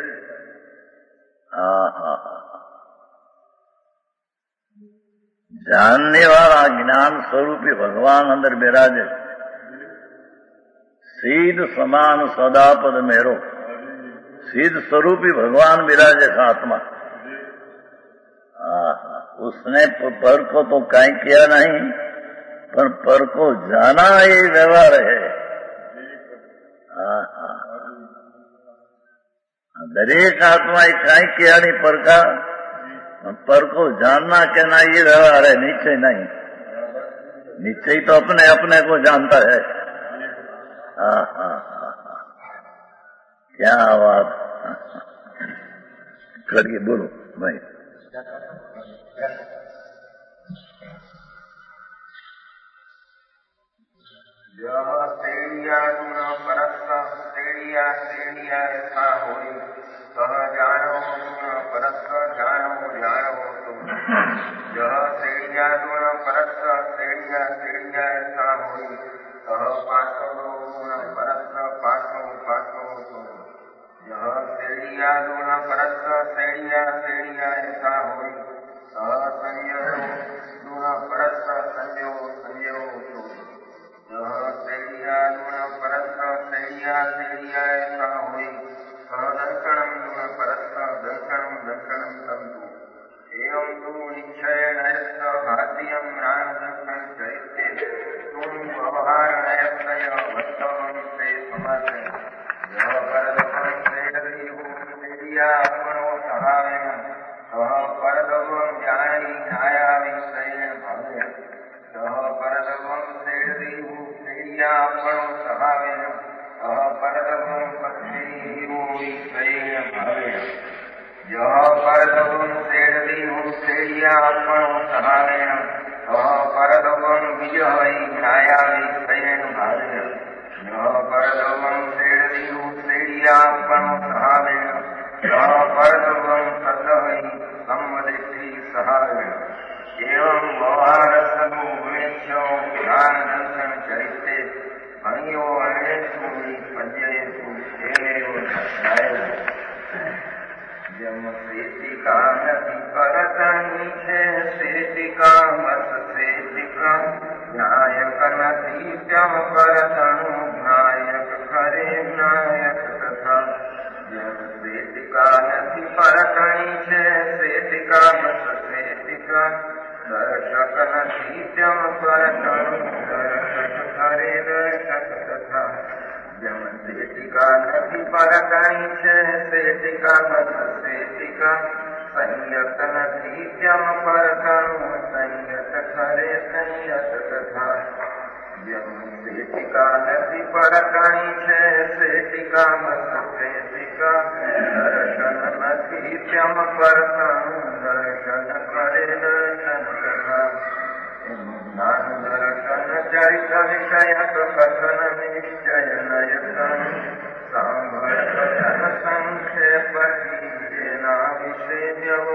हाँ हाँ जानने वाला ज्ञान स्वरूपी भगवान अंदर विराजे सीध समान सदापद मेरो सीध स्वरूपी भगवान विराजे आत्मा हाँ उसने पर को तो कहीं किया नहीं पर पर को जाना ये व्यवहार है हाँ हाँ दरेक आत्मा ये कहीं किया नहीं पर का पर को जानना कहना ये व्यवहार है निश्चय नहीं निश्चय तो अपने अपने को जानता है हाँ हाँ हाँ हाँ क्या बात करिए बोलो भाई यह श्रेणिया गुण परस्थ श्रेणिया श्रेणिया ऐसा होई कह जानो गुण परस्थ जानो जानो तुम यह श्रेणिया गुण परस्थ श्रेणिया श्रेणिया ऐसा होई कह पाठो गुण परस्थ पाठो पाठो तुम यह श्रेणिया गुण परस्थ श्रेणिया श्रेणिया ऐसा होई कह संयोग गुण परस्थ संयोग संयोग तुम यह श्रेणिया गुण परस्थ श्रेणिया श्रेणिया ऐसा हुई कह दर्शनम गुण परस्थ दर्शनम दर्शनम तंतु एवं तु निश्चय नयस्त हास्यम राम दर्शन चैत्य तुम व्यवहार नयस्तय वस्तवम से समर्थ यह परदपन श्रेयसी हो श्रेया अपनो सहायन कह परदपम ज्ञानी न्यायावी शयन भव्य कह परदपम श्रेयसी हो श्रेया अपनो सहायन कह परदपम पत्नी हो शयन भव्य यह परदपम श्रेयसी हो श्रेया अपनो सहायन कह परदपम विजय न्यायावी शयन भव्य यह परदपम श्रेयसी हो श्रेया अपनो सहायन कह परदपम सतहि सम्मदिति सहायन मोहारसगो गुणेश्यो ज्ञान दर्शन चरिते भंगियो अणे सुई पंजे सुखेलेयो सत्यायो जम सेतिका नदी परतनी छे सेतिका मत सेतिका नायक नदी त्यम परतनु नायक खरे नायक तथा जम सेतिका नदी परतनी छे सेतिका मत सेतिका दर्शक नदी त्यम परतनु दर्शक खरे दर्शक तथा जम सेतिका नदी परतनी छे सेतिका मत सेतिका संयत नदी त्यम परतनु संयत खरे संयत तथा जम सेतिका नदी परतनी छे सेतिका मत सेतिका दर्शन नदी त्यम परतनु दर्शन खरे दर्शन तथा ज्ञान दर्शन चरित विषय कथन निश्चय नयन सांभर जन संक्षेप कीना विषय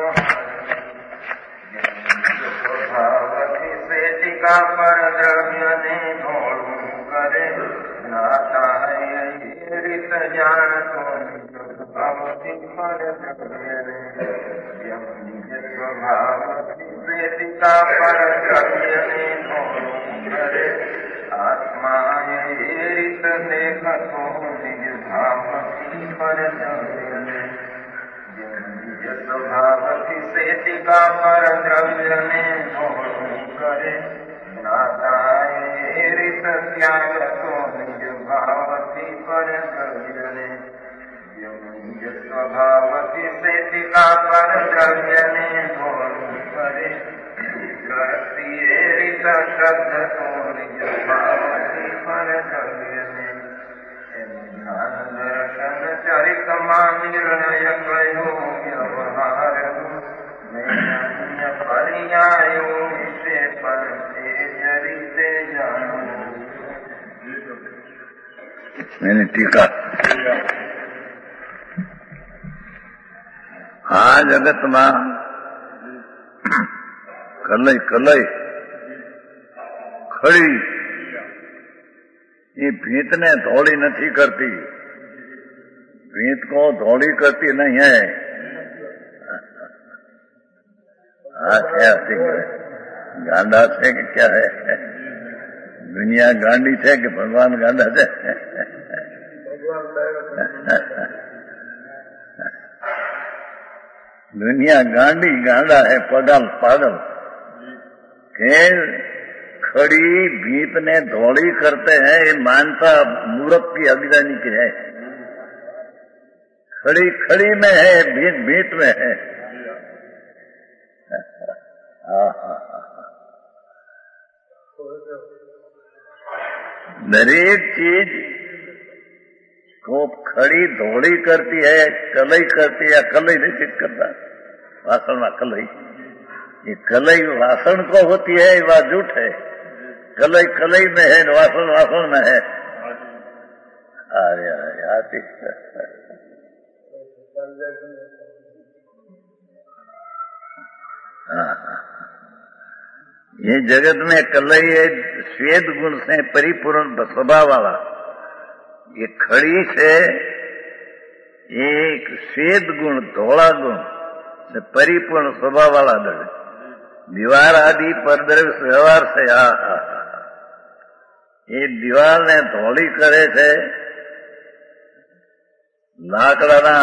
स्वभावती सेतिका पर द्रव्य ने ढोलू करे नाता है रीत जान तो स्वभावती पर द्रव्य ने स्वभावती सेतिका पर द्रव्य ने ढोलू करे आत्मा रीत देख तो निज भावती पर द्रव्य ने स्वभावती सेतिका पर द्रव्य ने ढोलू करे नाताए रीत त्याग तो निज भावती पर द्रव्य ने स्वभावती सेतिका पर द्रव्य ने ढोलू करे रीत शब्द तो निज भावती पर द्रव्य ने ज्ञान दर्शन चरित मान निर्णय कयो व्यवहार अन्य पर्यायो से पर चरिते जानो मैंने टीका આ જગતમાં કલઈ કલઈ ખડી ये भीत ने धौड़ी नहीं करती, भीत को धौड़ी करती नहीं है। हाँ क्या सिंह गांडा से कि क्या है, दुनिया गांडी थे कि भगवान गांडा थे। दुनिया गांडी गांडा है, पगल पागल के खड़ी भीत ने धौड़ी करते हैं, ये मानता मूर्ख की अज्ञानी की है। खड़ी खड़ी में है, भीत भीत में है। दरेक चीज को खड़ी धौड़ी करती है, कलई करती है, कलई नहीं चित करता वासन में कलई। ये कलई वासन को होती है, वह झूठ है। कलई कलई में है, वासन वासन में है। अरे आती ये जगत में कलई है श्वेत गुण से परिपूर्ण स्वभाव वाला। ये खड़ी से एक श्वेत गुण धोला गुण से परिपूर्ण स्वभाव वाला दड़ दीवार आदि पर द्रव्य व्यवहार से आ ये दीवार ने धोली करे છે લાકડાના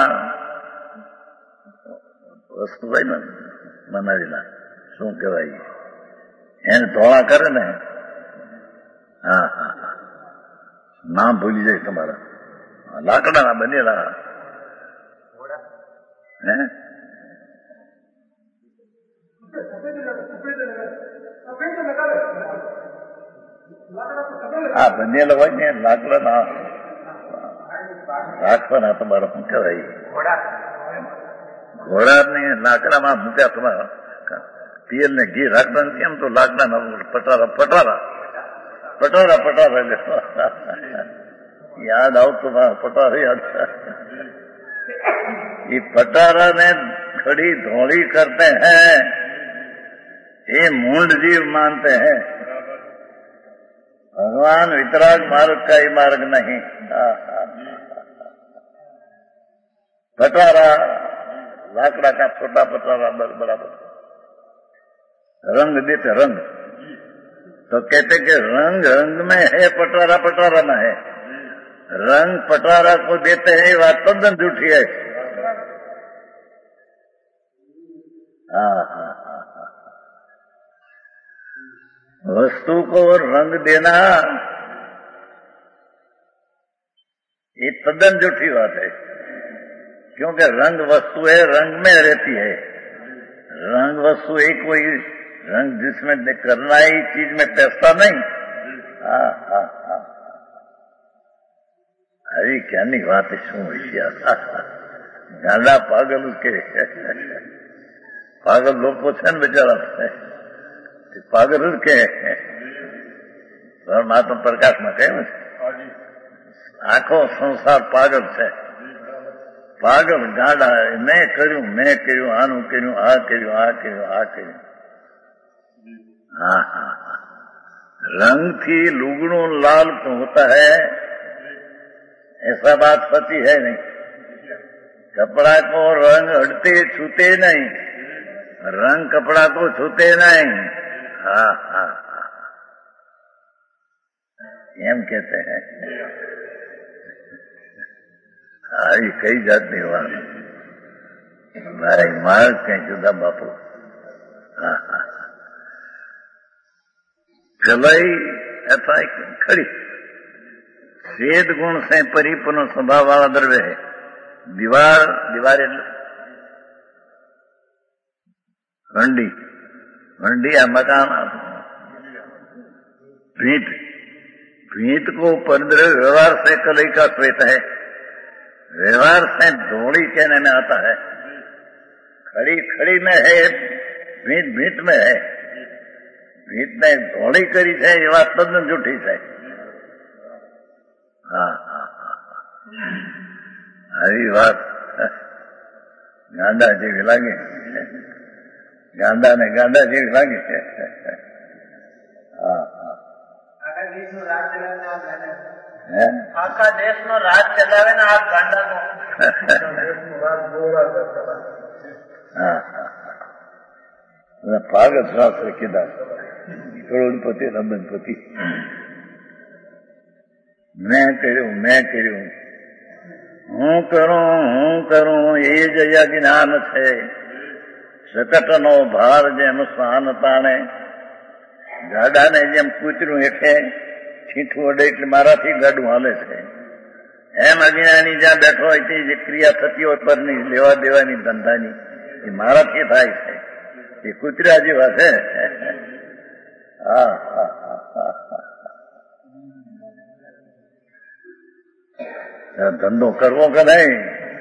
વસ્તુ હોય ને બનાવેલા શું કહેવાય એને ધોળા કરે ને હા હા હા નામ ભૂલી જાય તમારા લાકડાના બનેલા હે હા બનેલા હોય ને લાકડાના રાખવાના તમારા શું કહેવાય ઘોડાને લાકડામાં મૂક્યા તમારા તેલ ને ઘી રાખતા નથી એમ તો લાકડાના પટારા પટારા પટારા પટારા યાદ આવતું પટારા યાદ ये पटारा ने खड़ी धौड़ी करते हैं, ये मूंड जीव मानते हैं। भगवान वितराग मार्ग का ही मार्ग नहीं। पटारा लाकड़ा का छोटा पटारा बराबर, रंग देते रंग, तो कहते कि रंग रंग में है, पटारा पटारा में है। रंग पटारा को देते हैं, ये बात तद्दन झूठी है। हाँ हाँ हाँ हाँ, वस्तु को रंग देना ये तद्दन झूठी बात है, क्योंकि रंग वस्तु है, रंग में रहती है। रंग वस्तु एक कोई रंग जिसमें करना ही चीज में पैसा नहीं। हाँ हाँ हाँ, अरे क्या नहीं बात है, शू होशियार गांडा पागल उसके पागल लोग को छन बेचारा पागल उसके परमात्मा प्रकाश में कहूं आखो संसार पागल है। पागल गांडा मैं करूं मैं करूं आनू करूं आ करूं आ करूं आ करूं। हाँ हाँ हाँ, रंग थी लुगड़ों लाल तो होता है, ऐसा बात सच्ची है नहीं। कपड़ा को रंग हटते छूते नहीं, रंग कपड़ा को छूते नहीं। हाँ हाँ हाँ, एम कहते हैं। हाँ, ये कई जात नहीं हुआ भाई, मार्ग कहीं जुदा बापू। हाँ हाँ, चलाई ऐसा खड़ी श्वेत गुण से परिपूर्ण स्वभाव वाला द्रव्य है। दीवार दीवार हंडी हंडी या मकान, भीत भीत को परद्रव्य व्यवहार से कलई का श्वेत है, व्यवहार से धोड़ी कहने में आता है। खड़ी खड़ी में है, भीत भीत में है। भीत ने धोड़ी करी है, ये बात तद्दन झूठी है। हाँ हाँ हाँ, हरी बात गांडा जेवी लागे, गांडा ने गांडा जेवी लागे। हाँ हाँ, આખા દેશનો રાજ ચલાવે આ ગાંડા, હે આખા દેશનો રાજ ચલાવે ને આ ગાંડા નો हाँ हाँ, पागल शास्त्र किधर करोड़पति रमनपति। मैं करूं मैं करूं हूं करूं हूं करूं ये जया ज्ञान छे। सकट नो भार जेम स्वान ताणे, गाडा ने जेम कूतरू हेठे छीठું અડે એટલે મારાથી ગાડું હાલે છે, એમ અજ્ઞાની જ્યાં બેઠો હોય તે જે ક્રિયા થતી હોય પરની લેવા દેવાની ધંધાની એ મારાથી થાય છે, એ કૂતરા જેવા છે। હા હા હા હા, ધંધો કરવો કે નહીં?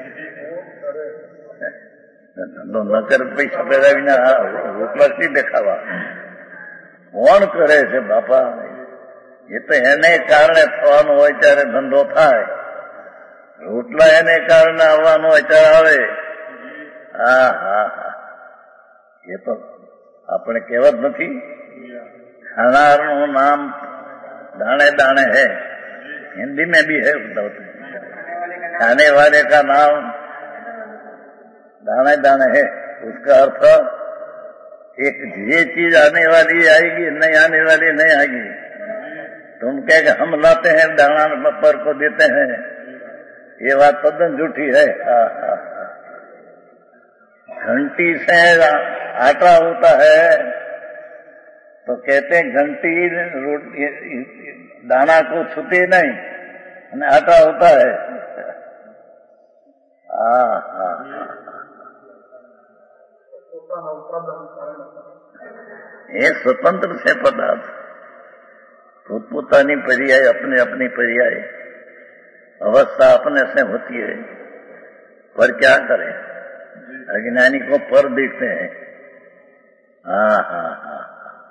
ધંધો ન કરે પૈસા પેદા વિના રોટલા શી દેખાવા? કોણ કરે છે બાપા? એ તો એને કારણે થવાનું હોય ત્યારે ધંધો થાય, રોટલા એને કારણે આવવાનું હોય ત્યારે આવે। હા હા હા, એ તો આપણે કહેવત નથી, ખાનારનું નામ दाने दाने है, हिंदी में भी है, खाने वाले का नाम दाने दाने है। उसका अर्थ एक ये चीज आने वाली आएगी, नहीं आने वाली नहीं आएगी। तुम कह के हम लाते हैं दाना पर को देते हैं, ये बात तद्दन झूठी है। घंटी से आटा होता है तो कहते हैं घंटी दाना को छूते नहीं, आटा होता है। हाँ हाँ, ये स्वतंत्र से पदार्थ પોતપોતાની પર્યાય अपने अपनी पर्याय अवस्था अपने से होती है, पर क्या करें? अज्ञानी को पर देखते हैं। हाँ हाँ हाँ,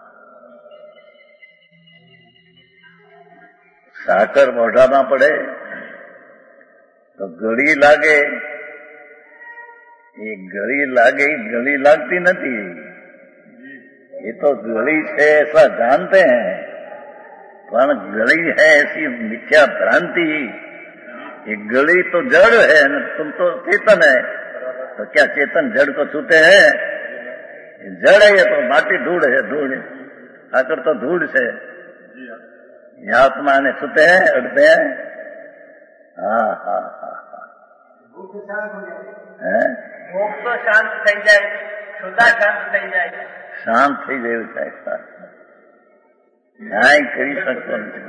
साकर मोઢામાં પડે તો ગળી લાગે, એ ગળી લાગે, ગળી લાગતી નથી, ये तो गली है ऐसा जानते हैं, पर गली है ऐसी मिथ्या भ्रांति। ये गली तो जड़ है न, तुम तो चेतन है, तो क्या चेतन जड़ को छूते हैं? जड़ है ये तो माटी धूड़ है, धूड़ आकर तो धूड़ से ये आत्मा ने छूते हैं, अड़ते हैं। हाँ हाँ हाँ મોક્ષ તો શાંત થઈ જાય, સુધા શાંત થઈ જાય, શાંત થઈ ગયું સાહેબ, ન્યાય કરી શકતો નથી.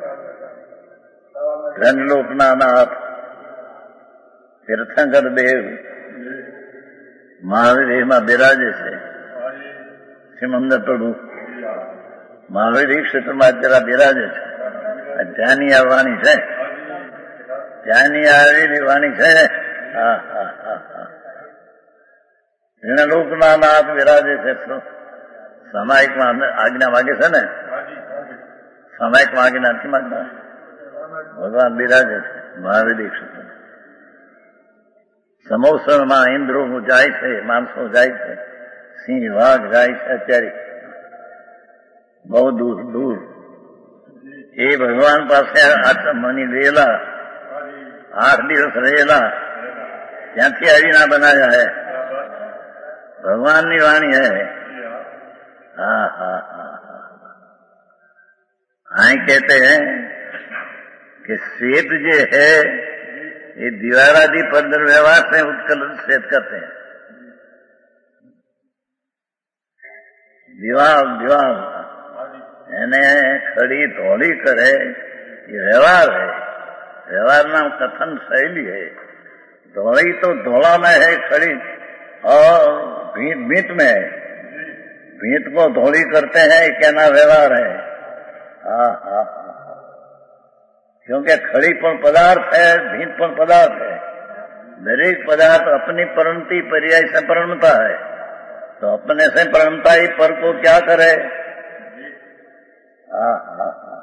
ત્રણલોકના નાથ તીર્થંકર દેવ મહાવીરમાં બિરાજે છે. સિમંદર પ્રભુ મહાવીર ક્ષેત્રમાં જરા બિરાજે છે. ધ્યાની આ વાણી છે, ધ્યાની આવેલી વાણી છે. હા હા હા હા ત્રણલોકના નાથ બિરાજે છે. સામાયિકમાં આજ્ઞા માગે છે ને, સામાયિકમાં આજ્ઞા નથી માગતા. ભગવાન બિરાજે છે મહાવીર ક્ષેત્ર. સમોસરમાં ઇન્દ્રો જાય છે, માણસો જાય છે, સિંહ વાઘ જાય છે. અત્યારે બહુ દૂર દૂર એ ભગવાન પાસે આઠ મની રહેલા, આઠ દિવસ રહેલા, ત્યાંથી આવીના બનાવ્યા હે. ભગવાનની વાણી હે. हाँ हाँ हाँ हाँ हाँ कहते हैं कि श्वेत जो है ये द्वारादि पंद्र व्यवहार से उत्कल श्वेत करते हैं. दिवाल दिवाल એને ખડી ધોળી કરે ये व्यवहार है. व्यवहार नाम कथन शैली है. धोड़ी तो धोला में है खड़ी, और भीत भीत में है. भीत को धोड़ी करते हैं, कहना व्यवहार है. हाँ हाँ हाँ क्योंकि खड़ी पण पदार्थ है, भीत पण पदार्थ है. दरेक पदार्थ अपनी परिणति पर्याय से परिणमता है. तो अपने से परिणमता ही पर को क्या करे. हाँ हाँ हाँ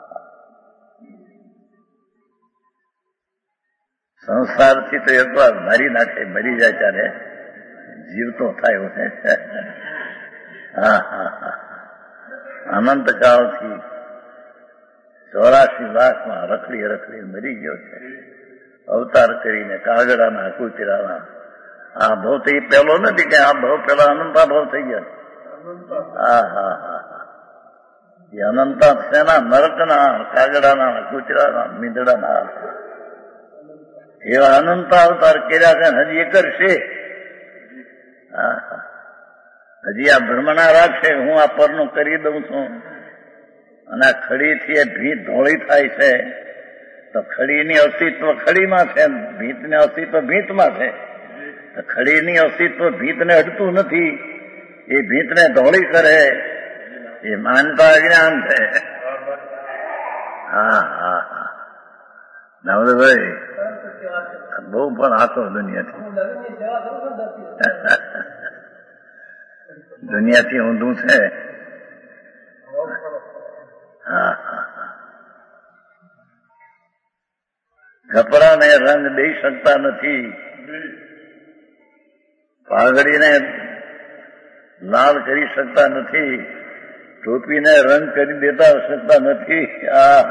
संसार थी तो एक बार मरी नाखे, मरी जाए ત્યારે જીવ તો થાય છે. હા હા હા અનંત કાળથી ચોરાસી લાખમાં રખડી રખડી મરી ગયો છે. અવતાર કરીને કાગડાના કૂતરાના. આ ભાવ તો એ પહેલો નથી કે આ ભાવ પેલા અનંતા ભાવ થઈ ગયા. હા હા હા હા એ અનંતા શેના? નરકના, કાગડાના, કૂતરાના, મીંદડાના એવા અનંત અવતાર કર્યા છે. હજી એ કરશે. હા હા હજી આ ભ્રમણા રાખશે હું આ પરનું કરી દઉં છું, અને આ ખડીથી એ ભીત ધોળી થાય છે. તો ખડીની અસ્તિત્વ ખડીમાં છે, ભીતને અસ્તિત્વ ભીતમાં છે. તો ખડીની અસ્તિત્વ ભીતને અડતું નથી. એ ભીતને ધોળી કરે એ માનતા અજ્ઞાન છે. હા હા હા નવલભાઈ બહુ પણ આતો દુનિયાથી દુનિયાથી ઊંધું છે. હા હા હા કપડાને રંગ દઈ શકતા નથી, પાઘડીને લાલ કરી શકતા નથી, ટોપીને રંગ કરી દેતા શકતા નથી. આ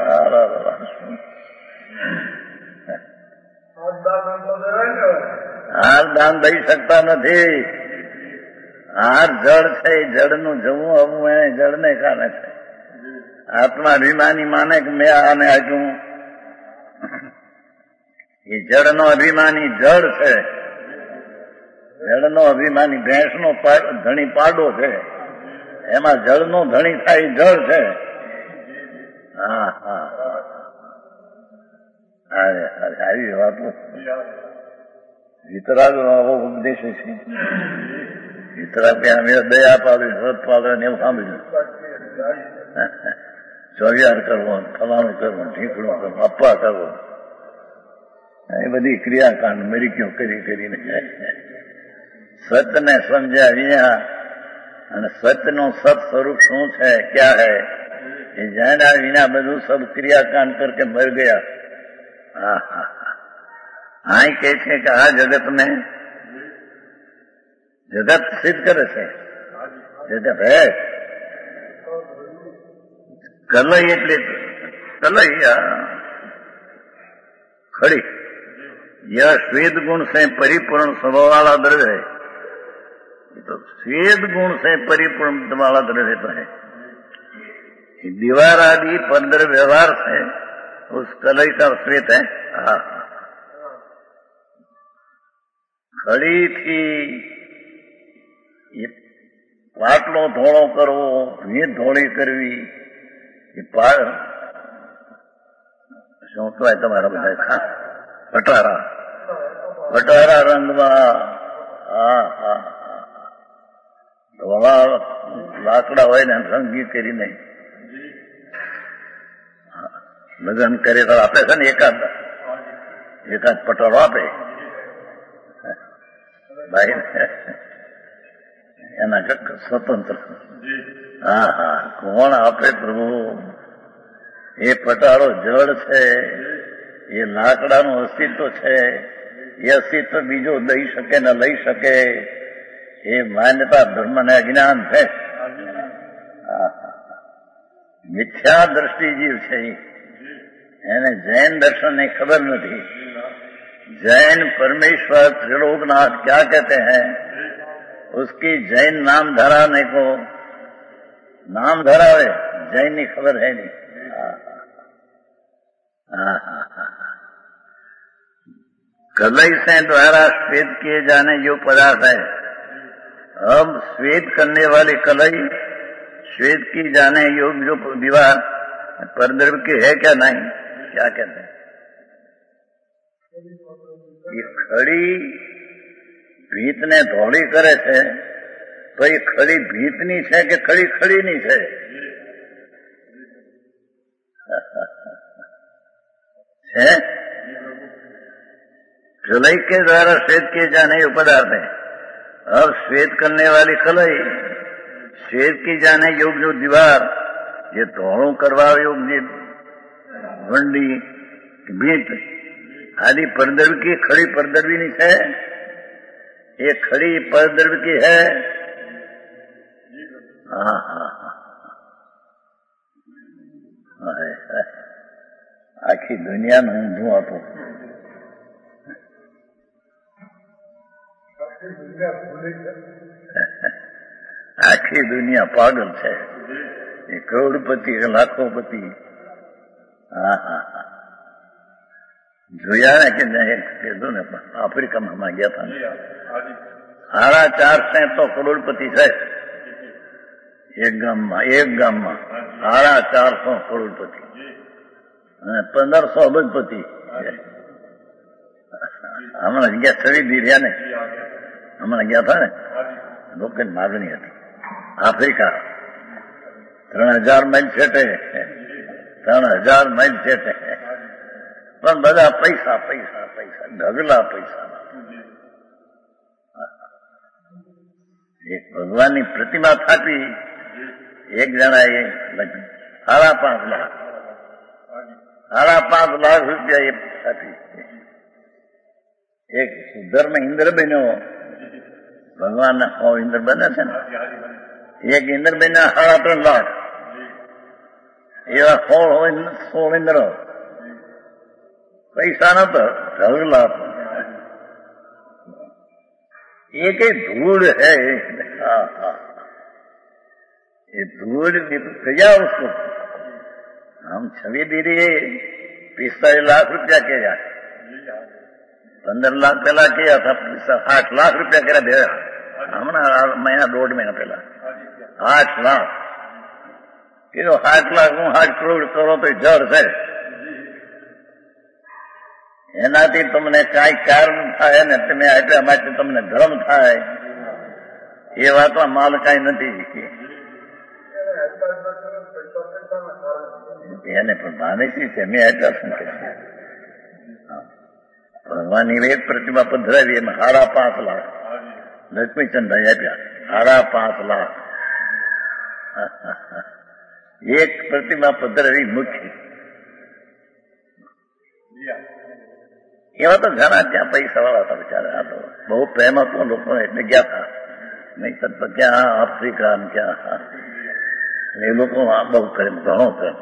હાર દાન દઈ શકતા નથી. હાર જળ છે, જળનું જવું આવવું એને જળને કારણે છે. આત્મા અભિમાની માને કે મેં આને આપ્યું, એ જળનો અભિમાની જળ છે. જળનો અભિમાની ભેંસનો ધણી પાડો છે, એમાં જળનો ધણી થાય જળ છે. હા હા આવી વાતો વિતરાગનો આવો ઉપદેશ છે. વિતરાગ કે અમે દયા પાડવી, વ્રત પાડવે ને એવું સાંભળ્યું. ચોવિયાર કરવો, ફલાણું કરવું, ઢીકણું કરવું, અપ્પા કરવો, એ બધી ક્રિયાકાંડ મેરીકીઓ કરી કરીને સત્યને સમજ્યા વિના અને સત્યનું સત સ્વરૂપ શું છે, ક્યાં હૈ, એ જાણ્યા વિના બધું સબ ક્રિયાકાંડ કરકે મર ગયા. હા હા હા આ કહે છે કે આ જગતને જગત સિદ્ધ કરે છે. જગત હે કલઈ એટલે કલઈ खड़ी यह श्वेत गुण से परिपूर्ण स्वभाव वाला द्रव्य है। तो श्वेत गुण से परिपूर्ण वाला द्रव्य तो है। दीवार आदि पंद्रह व्यवहार से उस कलई का श्वेत है। हाँ खड़ी थी ये पाटलो धोळो करवो, भीत धोળી करवी, ये पाड़ શું કહેવાય તમારા બધા પટારા પટારા રંગમાં હા હા ધોળા લાકડા હોય ને રંગી કરીને લગ્ન કરે તો આપે છે ને એકાદ એકાદ પટારો આપે ભાઈ એના સ્વતંત્ર હા હા કોણ આપે પ્રભુ? એ પટારો જળ છે, એ લાકડાનું અસ્તિત્વ છે, એ અસ્તિત્વ બીજો દઈ શકે ને લઈ શકે એ માન્યતા ધર્મને અજ્ઞાન છે. મિથ્યા દ્રષ્ટિ જીવ છે એને જૈન દર્શનની ખબર નથી. जैन परमेश्वर त्रिलोकनाथ क्या कहते हैं उसकी जैन नाम धराने को नाम धरावे जैन की खबर है नहीं. कलई से द्वारा श्वेत किए जाने जो पदार्थ है, अब श्वेत करने वाली कलई श्वेत की जाने योग्य जो दीवार परद्रव्य की है क्या नहीं? क्या कहते हैं? ये खड़ी भीत ने धोળી करे છે તો એ ખડી ભીતની છે કે ખડી ખડીની છે? है कलई के द्वारा श्वेत किए जाने ये पदार्थ है. अब श्वेत करने वाली कलई श्वेत की जाने योग्य जो दीवार ये धोळું કરવા યોગ્ય વંડી ભીત आदि परद्रव्य की खड़ी परद्रव्य नहीं है. ये खड़ी परद्रव्य की है. हाँ हाँ हाँ आखी दुनिया में ऊंधू आपो आखी दुनिया पागल है. ये करोड़पति लाखोपति हाँ हाँ हाँ જોયા ને કે કીધું ને આફ્રિકામાં હમણાં ગયા હતા સાડા ચારસો તો કરોડપતિ છે એક ગામમાં. એક ગામમાં સાડા ચારસો કરોડપતિ અને પંદરસો અબજપતિ. હમણાં ગયા છવી દીર્યા ને હમણાં ગયા હતા ને લોકોની માગણી હતી. આફ્રિકા ત્રણ હજાર માઇલ છેટે ત્રણ હજાર માઇલ છેટે પણ બધા પૈસા પૈસા પૈસા ઢગલા પૈસા. એક ભગવાનની પ્રતિમા સ્થાપી એક જણાએ સાડા પાંચ લાખ સાડા પાંચ લાખ રૂપિયા એ સ્થાપી. એક ધર્મ ઇન્દ્ર બન્યો ભગવાનના સો ઇન્દ્ર બને છે ને એક ઇન્દ્ર બન્યા સાડા ત્રણ લાખ એવા સોળ સોળ ઇન્દ્ર પૈસા નતો ઢગલા. ये कई धूल है. हाँ हाँ ये धूल क्या उसको हम छवि दे रही है पिस्तालीस लाख रुपया किया पंद्रह लाख पहला किया था आठ लाख रुपया करा दे हमने महीना दौड़ महीना पहला आठ लाख कि आठ लाख हूँ आठ करोड़ करो तो जड़ है. એનાથી તમને કાંઈ કારણ થાય ને તમે આપ્યા માટે તમને ધર્મ થાય એ વાતમાં માલ કાંઈ નથી. એને પણ માને છે મેં આપ્યા શું કે ભગવાનની એક પ્રતિમા પધરાવી એમાં સાડા પાંચ લાખ લક્ષ્મીચંદ્રાએ આપ્યા. સાડા પાંચ લાખ એક પ્રતિમા પધરાવી મુઠ્ઠી. એવા તો ઘણા ત્યાં પૈસા વાળા હતા બિચારા. આ તો બહુ પ્રેમ હતો લોકોને એટલે ગયા હતા. નહીં તો ક્યાં આફ્રિકા ક્યાં એ લોકો બહુ પ્રેમ, ઘણો પ્રેમ,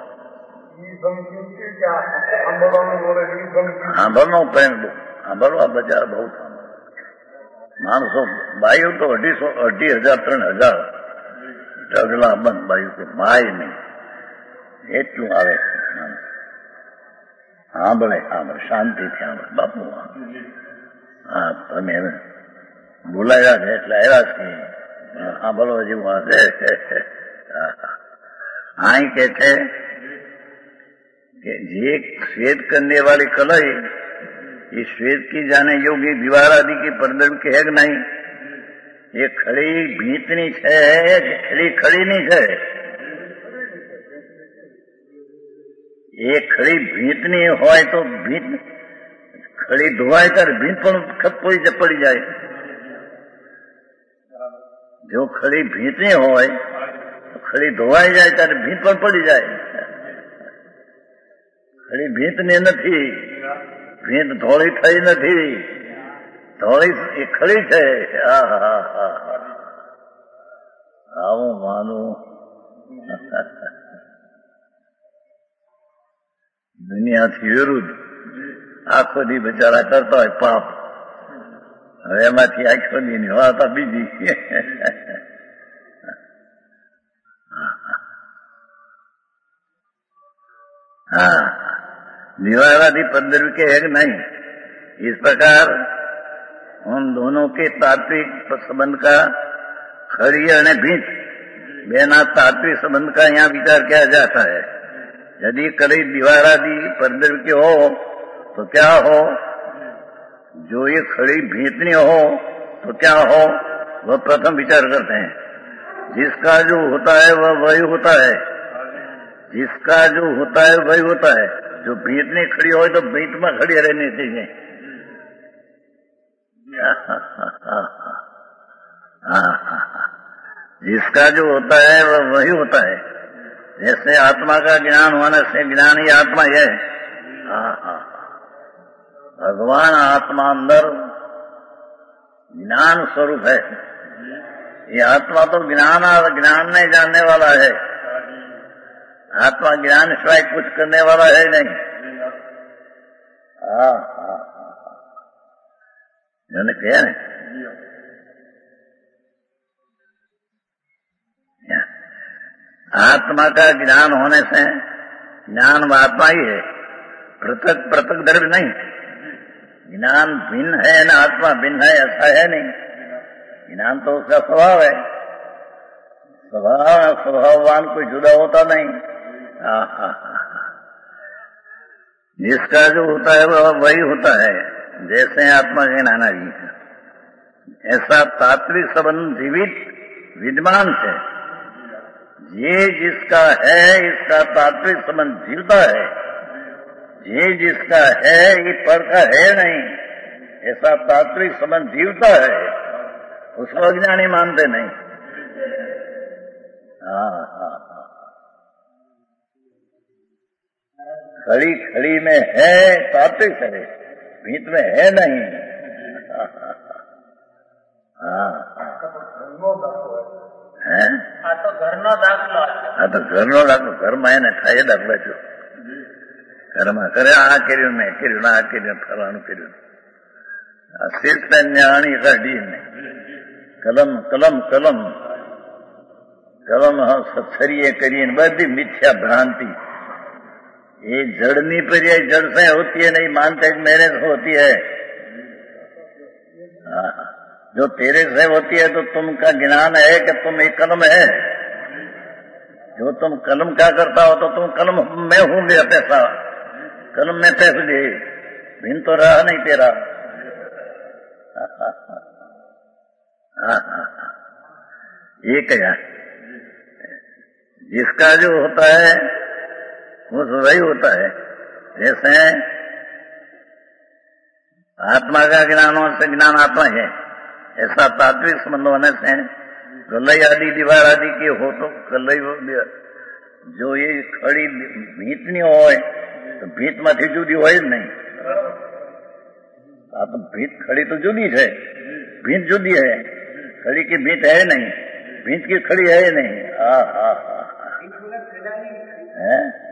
સાંભળનો પ્રેમ, સાંભળવા બજાર બહુ સાંભળે. માણસો બાયું તો અઢીસો અઢી હજાર ત્રણ હજાર ઢગલા બંધ બાયું કે માય નહીં એટલું આવે માણસ. સાંભળે સાંભળે શાંતિથી સાંભળે. બાપુ હા તમે બોલાવ્યા છે એટલે આવ્યા છીએ, સાંભળવા જેવું હશે. અહીં કે છે कि ये श्वेत करने वाली कलई ये श्वेत की जाने योगी दीवार आदि की परदर की है कि नहीं, ये खड़ी भीतनी है कि खड़ी खड़ी नहीं है. ये खड़ी भीतनी होय तो भीत खड़ी धोवाय तर भीत पण खपई पड़ी जाए. जो खड़ी भीतनी होय तो खड़ी धोवाई जाए तर भीत पण पड़ी जाए. ખરી ભીત ને નથી, ભીત ધોળી થઈ નથી, ધોળી એ ખરી છે. આવું માનું દુનિયાથી વિરુદ્ધ આખો દી બચારા કરતા હોય પાપ. હવે એમાંથી આખો દી ની વાત બીજી. हाँ निवारादि पंद्रह के है कि नहीं. इस प्रकार उन दोनों के तात्विक संबंध का खड़ी और भीत बेना तात्विक संबंध का यहाँ विचार किया जाता है. यदि कड़ी दीवारादि पंद्रह के हो तो क्या हो, जो ये खड़ी भीतनी हो तो क्या हो, वह प्रथम विचार करते हैं. जिसका जो होता है वह वही होता है, जिसका जो होता है वही होता है. जो भीत नहीं खड़ी हो तो भीत में खड़ी रहनी चाहिए. जिसका जो होता है वह वही होता है. जैसे आत्मा का ज्ञान होने से ज्ञान ही आत्मा है. भगवान आत्मा अंदर ज्ञान स्वरूप है. ये आत्मा तो ज्ञान ज्ञान नहीं जानने वाला है. आत्मा ज्ञान सिवाय कुछ करने वाला है नहीं. हाँ हाँ मैंने कहा ना, आत्मा का ज्ञान होने से ज्ञान आत्मा ही है, पृथक पृथक द्रव्य नहीं. ज्ञान भिन्न है ना आत्मा भिन्न है ऐसा है नहीं. ज्ञान तो उसका स्वभाव है. स्वभाव स्वभाववान कोई जुदा होता नहीं. जिसका जो होता है वह वही होता है. जैसे आत्मा के नाना जी है ऐसा तात्विक संबंध जीवित विद्यमान है. ये जिसका है इसका तात्विक संबंध जीवता है. ये जिसका है ये पर का है नहीं. ऐसा तात्विक संबंध जीवता है, उसको अज्ञानी मानते नहीं. हाँ हाँ खड़ी खड़ी में है तात्विक है, भीत में है नहीं. हाँ આ તો ઘરનો દાખલો. હા તો ઘરનો દાખલો. ઘરમાં એને થાય દાખલા છો. ઘરમાં કરે આ કર્યું મેં કર્યું ના કર્યું ફરવાનું કર્યું. આ શિલ્પ ન્યાણી કાઢીને કલમ કલમ કલમ કલમ સત્સરીએ કરીને બધી મિથ્યા ભ્રાંતિ. ये जड़ नहीं पर ये जड़ से होती है नहीं मानते मेरे से होती है. जो तेरे से होती है तो तुमका ज्ञान है कि तुम एक कलम है. जो तुम कलम क्या करता हो तो तुम कलम मैं हूं मेरा पैसा, कलम में पैसे दे, भिन्न तो रहा नहीं तेरा. ये क्या जिसका जो होता है वो वही होता है. जैसे आत्मा का ज्ञान होने से ज्ञान आत्मा है, ऐसा तात्विक संबंध होने से गलई आदि दीवार आदि के हो तो गलई जो ये खड़ी भीतनी हो तो भीत माथी जुदी हो જ नहीं. आ तो भीत खड़ी तो जुदी है, भीत जुदी है, खड़ी की भीत है नहीं, भीत की खड़ी है नहीं. हाँ हाँ हाँ હે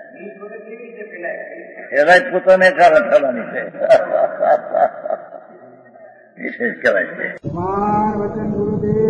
એના પોતાને કારણ થવાની છે વિશેષ કહેવાય છે. વચન ગુરુદેવ